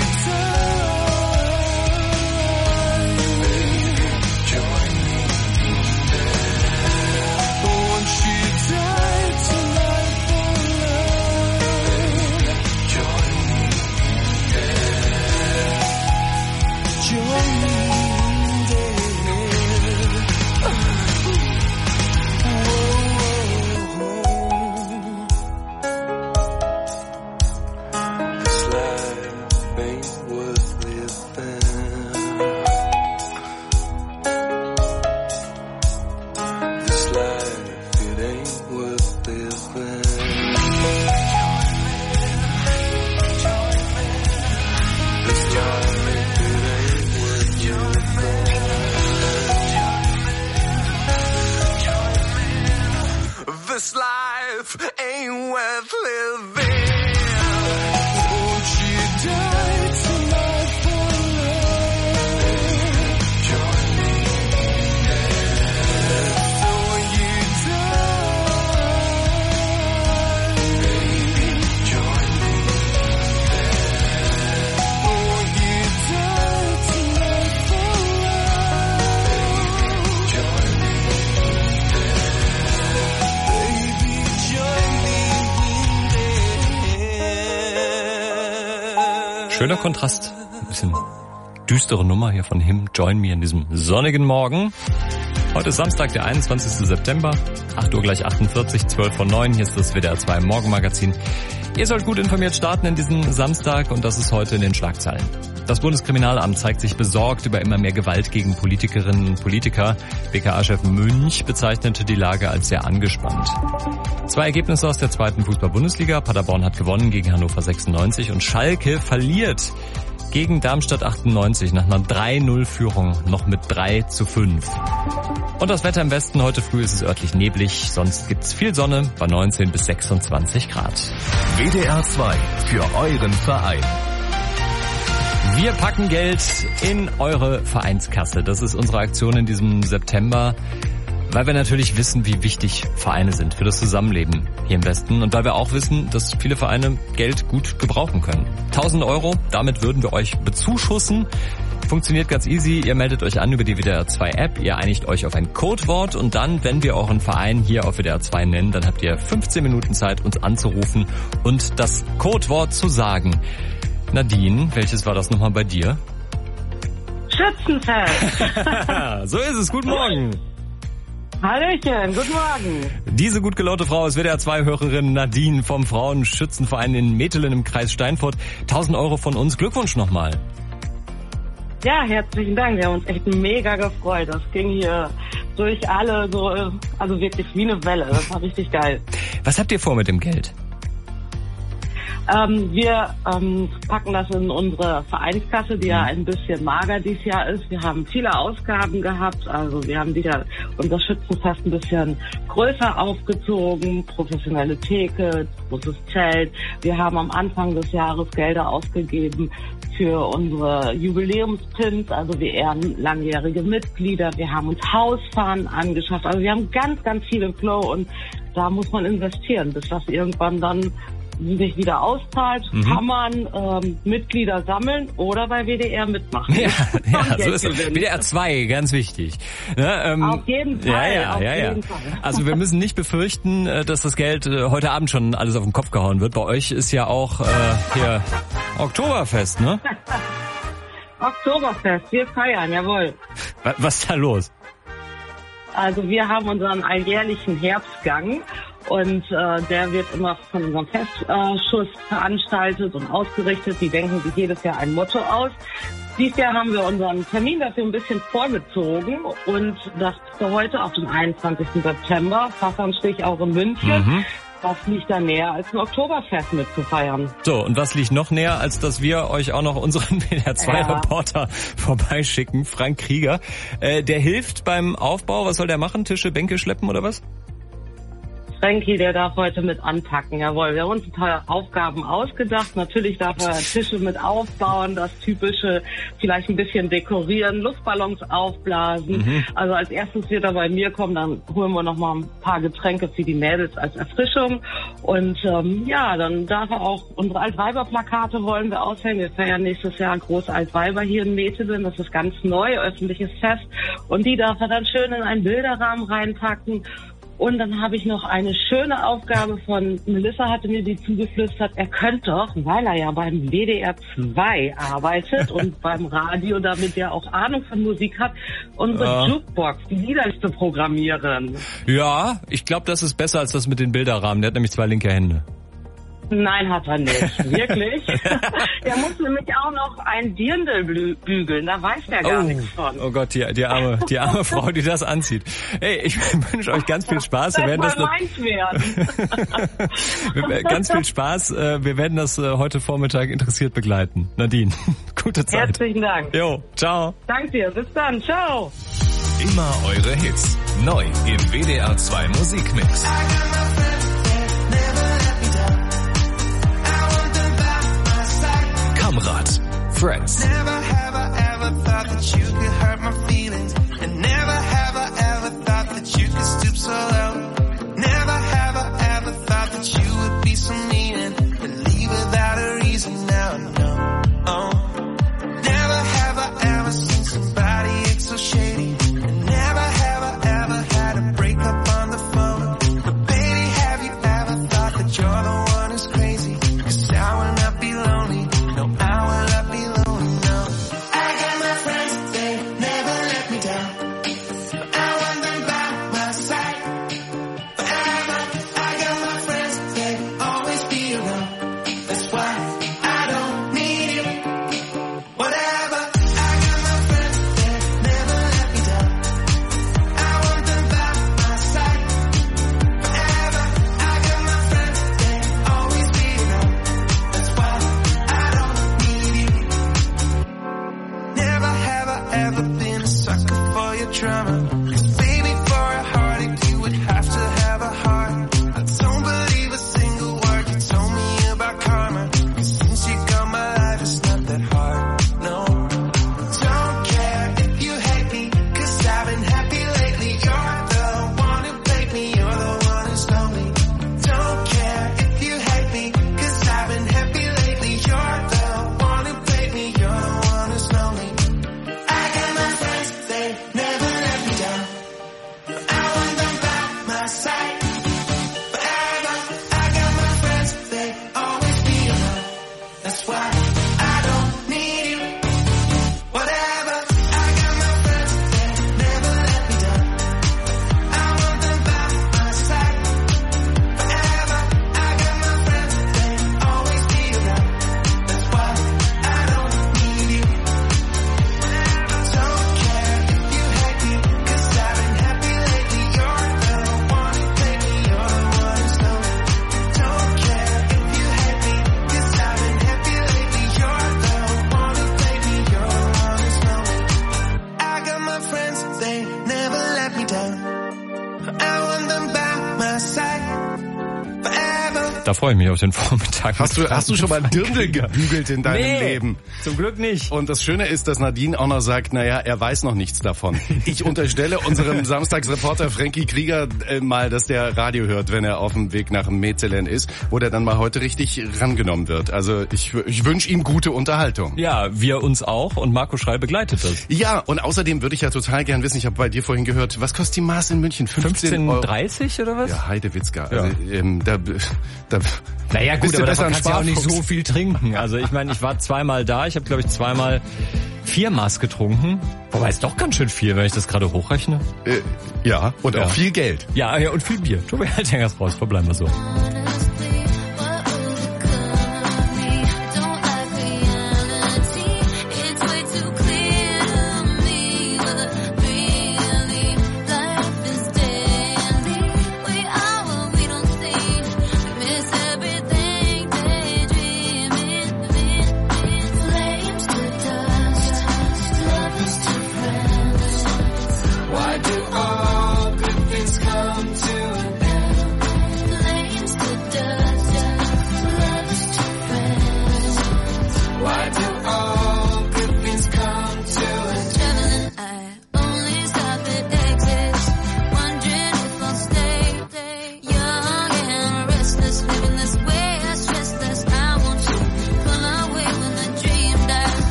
die, join me there. Won't you die tonight for love? Join me there. Join me This life ain't worth living. This life, it ain't worth living. This life, it ain't worth living. This life ain't worth living. Won't you die tonight for love? Join me there. So when you die, baby, join me there. Won't you die tonight for love? Join me there. Baby, join me there.
Schöner Kontrast. Ein bisschen düstere Nummer hier von Him, Join Me an diesem sonnigen Morgen. Heute ist Samstag, der 21. September. 8 Uhr gleich 48, 12 von 9. Hier ist das WDR 2 Morgenmagazin. Ihr sollt gut informiert starten in diesen Samstag und das ist heute in den Schlagzeilen. Das Bundeskriminalamt zeigt sich besorgt über immer mehr Gewalt gegen Politikerinnen und Politiker. BKA-Chef Münch bezeichnete die Lage als sehr angespannt. 2 Ergebnisse aus der 2. Fußball-Bundesliga. Paderborn hat gewonnen gegen Hannover 96 und Schalke verliert gegen Darmstadt 98 nach einer 3-0-Führung noch mit 3:5. Und das Wetter im Westen, heute früh ist es örtlich neblig, sonst gibt's viel Sonne bei 19 bis 26 Grad.
WDR 2 für euren Verein.
Wir packen Geld in eure Vereinskasse. Das ist unsere Aktion in diesem September, weil wir natürlich wissen, wie wichtig Vereine sind für das Zusammenleben hier im Westen und weil wir auch wissen, dass viele Vereine Geld gut gebrauchen können. 1.000 €, damit würden wir euch bezuschussen. Funktioniert ganz easy. Ihr meldet euch an über die WDR 2 App. Ihr einigt euch auf ein Codewort und dann, wenn wir euren Verein hier auf WDR 2 nennen, dann habt ihr 15 Minuten Zeit, uns anzurufen und das Codewort zu sagen. Nadine, welches war das nochmal bei dir?
Schützenfest.
So ist es. Guten Morgen.
Hallöchen, guten Morgen.
Diese gut gelaunte Frau ist WDR 2-Hörerin Nadine vom Frauenschützenverein in Metelen im Kreis Steinfurt. 1.000 € von uns. Glückwunsch nochmal.
Ja, herzlichen Dank. Wir haben uns echt mega gefreut. Das ging hier durch alle so, also wirklich wie eine Welle. Das war richtig geil.
Was habt ihr vor mit dem Geld?
Wir packen das in unsere Vereinskasse, die ja ein bisschen mager dieses Jahr ist. Wir haben viele Ausgaben gehabt, also wir haben wieder unser Schützenfest ein bisschen größer aufgezogen, professionelle Theke, großes Zelt. Wir haben am Anfang des Jahres Gelder ausgegeben für unsere Jubiläumspins, also wir ehren langjährige Mitglieder. Wir haben uns Hausfahren angeschafft, also wir haben ganz, ganz viel im Flow und da muss man investieren, bis das irgendwann dann sich wieder auszahlt, kann man Mitglieder sammeln oder bei WDR mitmachen.
Ja, so ist es. WDR 2, ganz wichtig. Ja,
auf jeden Fall.
Ja.
Jeden Fall.
Also wir müssen nicht befürchten, dass das Geld heute Abend schon alles auf den Kopf gehauen wird. Bei euch ist ja auch hier Oktoberfest, ne?
Oktoberfest, wir feiern, jawohl.
Was ist da los?
Also wir haben unseren alljährlichen Herbstgang und der wird immer von unserem Festschuss veranstaltet und ausgerichtet. Die denken sich jedes Jahr ein Motto aus. Dieses Jahr haben wir unseren Termin dafür ein bisschen vorgezogen und das für heute auf den 21. September, Fassanstich auch in München. was liegt da näher, als ein Oktoberfest mitzufeiern?
So, und was liegt noch näher, als dass wir euch auch noch unseren WDR2-Reporter vorbeischicken, Frank Krieger. Der hilft beim Aufbau. Was soll der machen? Tische, Bänke schleppen oder was?
Frankie, der darf heute mit anpacken, jawohl. Wir haben uns ein paar Aufgaben ausgedacht. Natürlich darf er Tische mit aufbauen, das Typische, vielleicht ein bisschen dekorieren, Luftballons aufblasen. Also als erstes wird er bei mir kommen, dann holen wir noch mal ein paar Getränke für die Mädels als Erfrischung. Und dann darf er auch unsere Altweiber-Plakate wollen wir aushängen. Wir feiern nächstes Jahr groß Altweiber hier in Metelen. Das ist ganz neu, öffentliches Fest. Und die darf er dann schön in einen Bilderrahmen reinpacken. Und dann habe ich noch eine schöne Aufgabe von Melissa, hatte mir die zugeflüstert. Er könnte doch, weil er ja beim WDR 2 arbeitet und beim Radio, damit er auch Ahnung von Musik hat, unsere Jukebox, die Liederliste programmieren.
Ja, ich glaube, das ist besser als das mit den Bilderrahmen. Der hat nämlich 2 linke Hände.
Nein, hat er nicht. Wirklich? Er muss nämlich auch noch ein Dirndl bügeln. Da weiß der gar nichts von.
Oh Gott, die arme Frau, die das anzieht. Hey, ich wünsche euch ganz viel Spaß. Wir werden ganz viel Spaß. Wir werden das heute Vormittag interessiert begleiten. Nadine, gute Zeit.
Herzlichen Dank.
Jo, ciao.
Danke dir. Bis dann. Ciao.
Immer eure Hits. Neu im WDR 2 Musikmix. Kamrat, Friends.
Never have I ever thought that you could hurt my feelings. And never have I ever thought that you could stoop so low. Never have I ever thought that you would be so mean and leave without a reason. Now I know. Oh. Never have I ever seen somebody act so shady. And never have I ever had a breakup on the phone. But baby, have you ever thought that you're the one who's crazy? 'Cause I will not be lonely. No, I will not be lonely, no. I got my friends, they never let me down. I want them by my side forever. I got my friends, they always be around. That's why I don't need you. Whatever. I got my friends, they never let me down. I want them by my side forever. I got my friends, they always be around. That's why I don't need you. Never have I ever been a sucker for your drama. 'Cause baby, for a heartache, you would have to have a heart. I don't believe a single word you told me about karma. 'Cause since you got my life, it's not that hard, no. Don't care if you hate me, 'cause I've been happy lately. You're the one who played me, you're the one who's lonely. Don't care if you hate me, 'cause I've been happy lately. You're the one who played me, you're the one who's lonely. I got my friends, they never let me down. I want them by my side forever. I got my friends, they always be around. That's why I don't need you. Whatever. I got my friends, they never let me down. I want them by my side forever. I got my friends, they always be around. That's why I don't need you. Don't care if you hate me, 'cause I've been happy lately. You're the one who played me, you're the one who's lonely. Don't care if you hate me, 'cause I've been happy lately. You're the one who played me, you're the one who's lonely. I got my friends, they never let me down. I want them by my side forever.
Da freue ich mich auf den Vormittag.
Hast du schon mal Dirndl gebügelt in deinem Leben?
Zum Glück nicht.
Und das Schöne ist, dass Nadine auch noch sagt, naja, er weiß noch nichts davon. Ich unterstelle unserem Samstagsreporter Frankie Krieger mal, dass der Radio hört, wenn er auf dem Weg nach Metelen ist, wo der dann mal heute richtig rangenommen wird. Also ich wünsche ihm gute Unterhaltung.
Ja, wir uns auch und Marco Schreil begleitet das.
Ja, und außerdem würde ich ja total gern wissen, ich habe bei dir vorhin gehört, was kostet die Maß in München?
15,30 oder was?
Ja, Heidewitzka.
Ja.
Also,
naja gut,
bist du
aber
besser
davon
ein
kannst du ja auch nicht
Sparfuchs.
so viel trinken. Also ich meine, ich war zweimal da, ich habe glaube ich zweimal 4 Maß getrunken. Wobei ist doch ganz schön viel, wenn ich das gerade hochrechne.
Ja, und auch viel Geld.
Ja, und viel Bier. Tobi Haltingers raus, verbleiben wir so.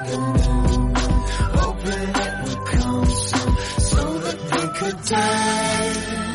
afternoon, hoping it would come soon so that they could die.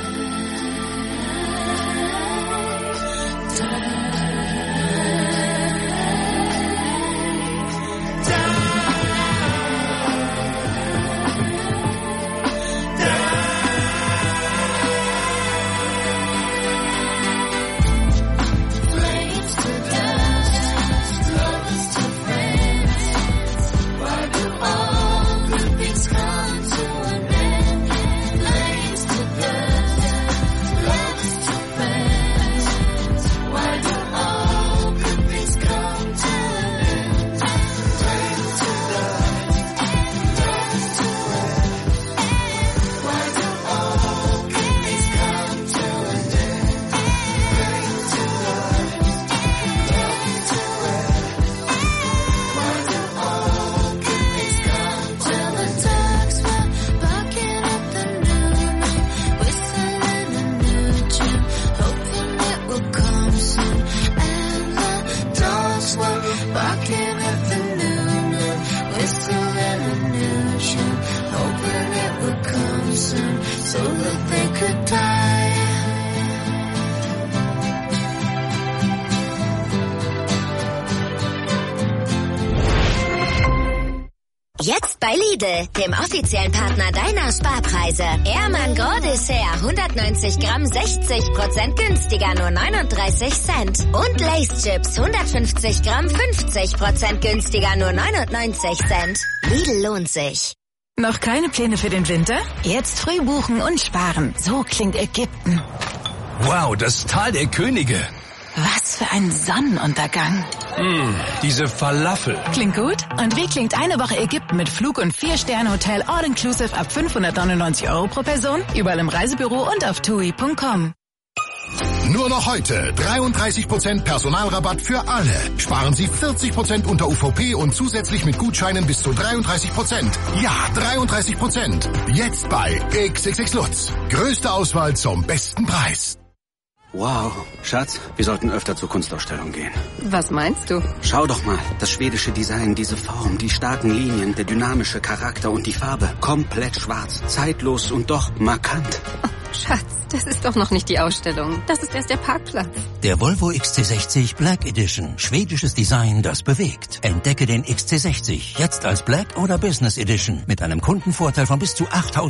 Jetzt bei Lidl, dem offiziellen Partner deiner Sparpreise. Ehrmann Gros Dessert 190 Gramm 60% günstiger, nur 39 Cent. Und Lay's Chips 150 Gramm 50% günstiger, nur 99 Cent. Lidl lohnt sich.
Noch keine Pläne für den Winter? Jetzt früh buchen und sparen. So klingt Ägypten.
Wow, das Tal der Könige.
Was für ein Sonnenuntergang.
Diese Falafel.
Klingt gut? Und wie klingt eine Woche Ägypten mit Flug und 4-Sterne-Hotel all-inclusive ab 599 € pro Person? Überall im Reisebüro und auf TUI.com.
Nur noch heute 33% Personalrabatt für alle. Sparen Sie 40% unter UVP und zusätzlich mit Gutscheinen bis zu 33%. Ja, 33%. Jetzt bei XXX Lutz. Größte Auswahl zum besten Preis.
Wow, Schatz, wir sollten öfter zur Kunstausstellung gehen.
Was meinst du?
Schau doch mal, das schwedische Design, diese Form, die starken Linien, der dynamische Charakter und die Farbe. Komplett schwarz, zeitlos und doch markant.
Oh, Schatz, das ist doch noch nicht die Ausstellung. Das ist erst der Parkplatz.
Der Volvo XC60 Black Edition. Schwedisches Design, das bewegt. Entdecke den XC60 jetzt als Black oder Business Edition mit einem Kundenvorteil von bis zu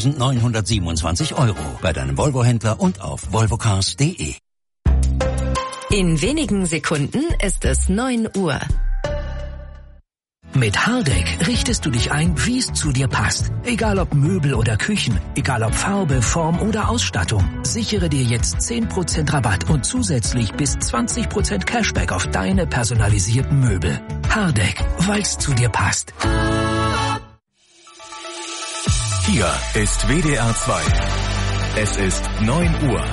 8.927 € bei deinem Volvo-Händler und auf volvocars.de.
In wenigen Sekunden ist es 9 Uhr.
Mit Hardegg richtest du dich ein, wie es zu dir passt. Egal ob Möbel oder Küchen, egal ob Farbe, Form oder Ausstattung. Sichere dir jetzt 10% Rabatt und zusätzlich bis 20% Cashback auf deine personalisierten Möbel. Hardegg, weil's zu dir passt. Hier ist WDR 2. Es ist 9 Uhr.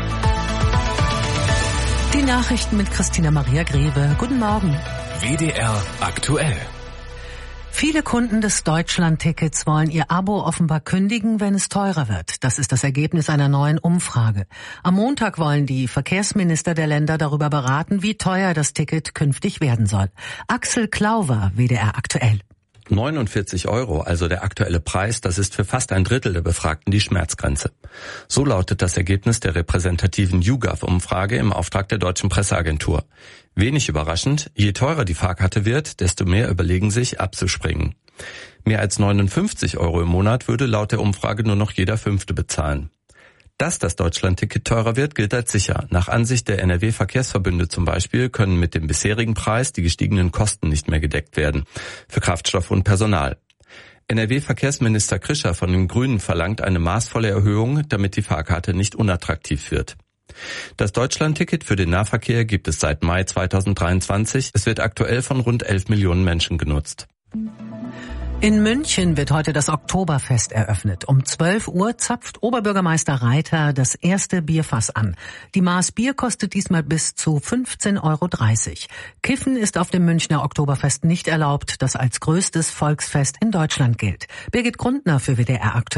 Die Nachrichten mit Christina Maria Greve. Guten Morgen.
WDR aktuell.
Viele Kunden des Deutschland-Tickets wollen ihr Abo offenbar kündigen, wenn es teurer wird. Das ist das Ergebnis einer neuen Umfrage. Am Montag wollen die Verkehrsminister der Länder darüber beraten, wie teuer das Ticket künftig werden soll. Axel Klauwer, WDR aktuell.
49 €, also der aktuelle Preis, das ist für fast ein Drittel der Befragten die Schmerzgrenze. So lautet das Ergebnis der repräsentativen YouGov-Umfrage im Auftrag der Deutschen Presseagentur. Wenig überraschend, je teurer die Fahrkarte wird, desto mehr überlegen sich, abzuspringen. Mehr als 59 € im Monat würde laut der Umfrage nur noch jeder Fünfte bezahlen. Dass das Deutschland-Ticket teurer wird, gilt als sicher. Nach Ansicht der NRW-Verkehrsverbünde zum Beispiel können mit dem bisherigen Preis die gestiegenen Kosten nicht mehr gedeckt werden. Für Kraftstoff und Personal. NRW-Verkehrsminister Krischer von den Grünen verlangt eine maßvolle Erhöhung, damit die Fahrkarte nicht unattraktiv wird. Das Deutschland-Ticket für den Nahverkehr gibt es seit Mai 2023. Es wird aktuell von rund 11 Millionen Menschen genutzt.
In München wird heute das Oktoberfest eröffnet. Um 12 Uhr zapft Oberbürgermeister Reiter das erste Bierfass an. Die Maß Bier kostet diesmal bis zu 15,30 €. Kiffen ist auf dem Münchner Oktoberfest nicht erlaubt, das als größtes Volksfest in Deutschland gilt. Birgit Grundner für WDR aktuell.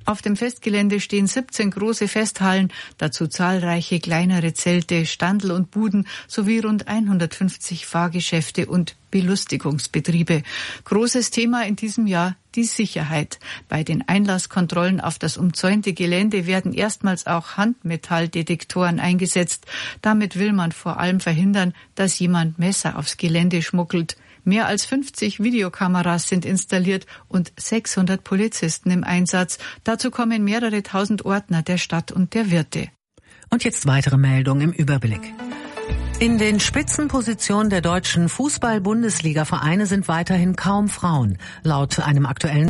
Auf dem Festgelände stehen 17 große Festhallen, dazu zahlreiche kleinere Zelte, Standel und Buden sowie rund 150 Fahrgeschäfte und Belustigungsbetriebe. Großes Thema in diesem Jahr die Sicherheit. Bei den Einlasskontrollen auf das umzäunte Gelände werden erstmals auch Handmetalldetektoren eingesetzt. Damit will man vor allem verhindern, dass jemand Messer aufs Gelände schmuggelt. Mehr als 50 Videokameras sind installiert und 600 Polizisten im Einsatz. Dazu kommen mehrere tausend Ordner der Stadt und der Wirte.
Und jetzt weitere Meldungen im Überblick. In den Spitzenpositionen der deutschen Fußball-Bundesliga-Vereine sind weiterhin kaum Frauen. Laut einem aktuellen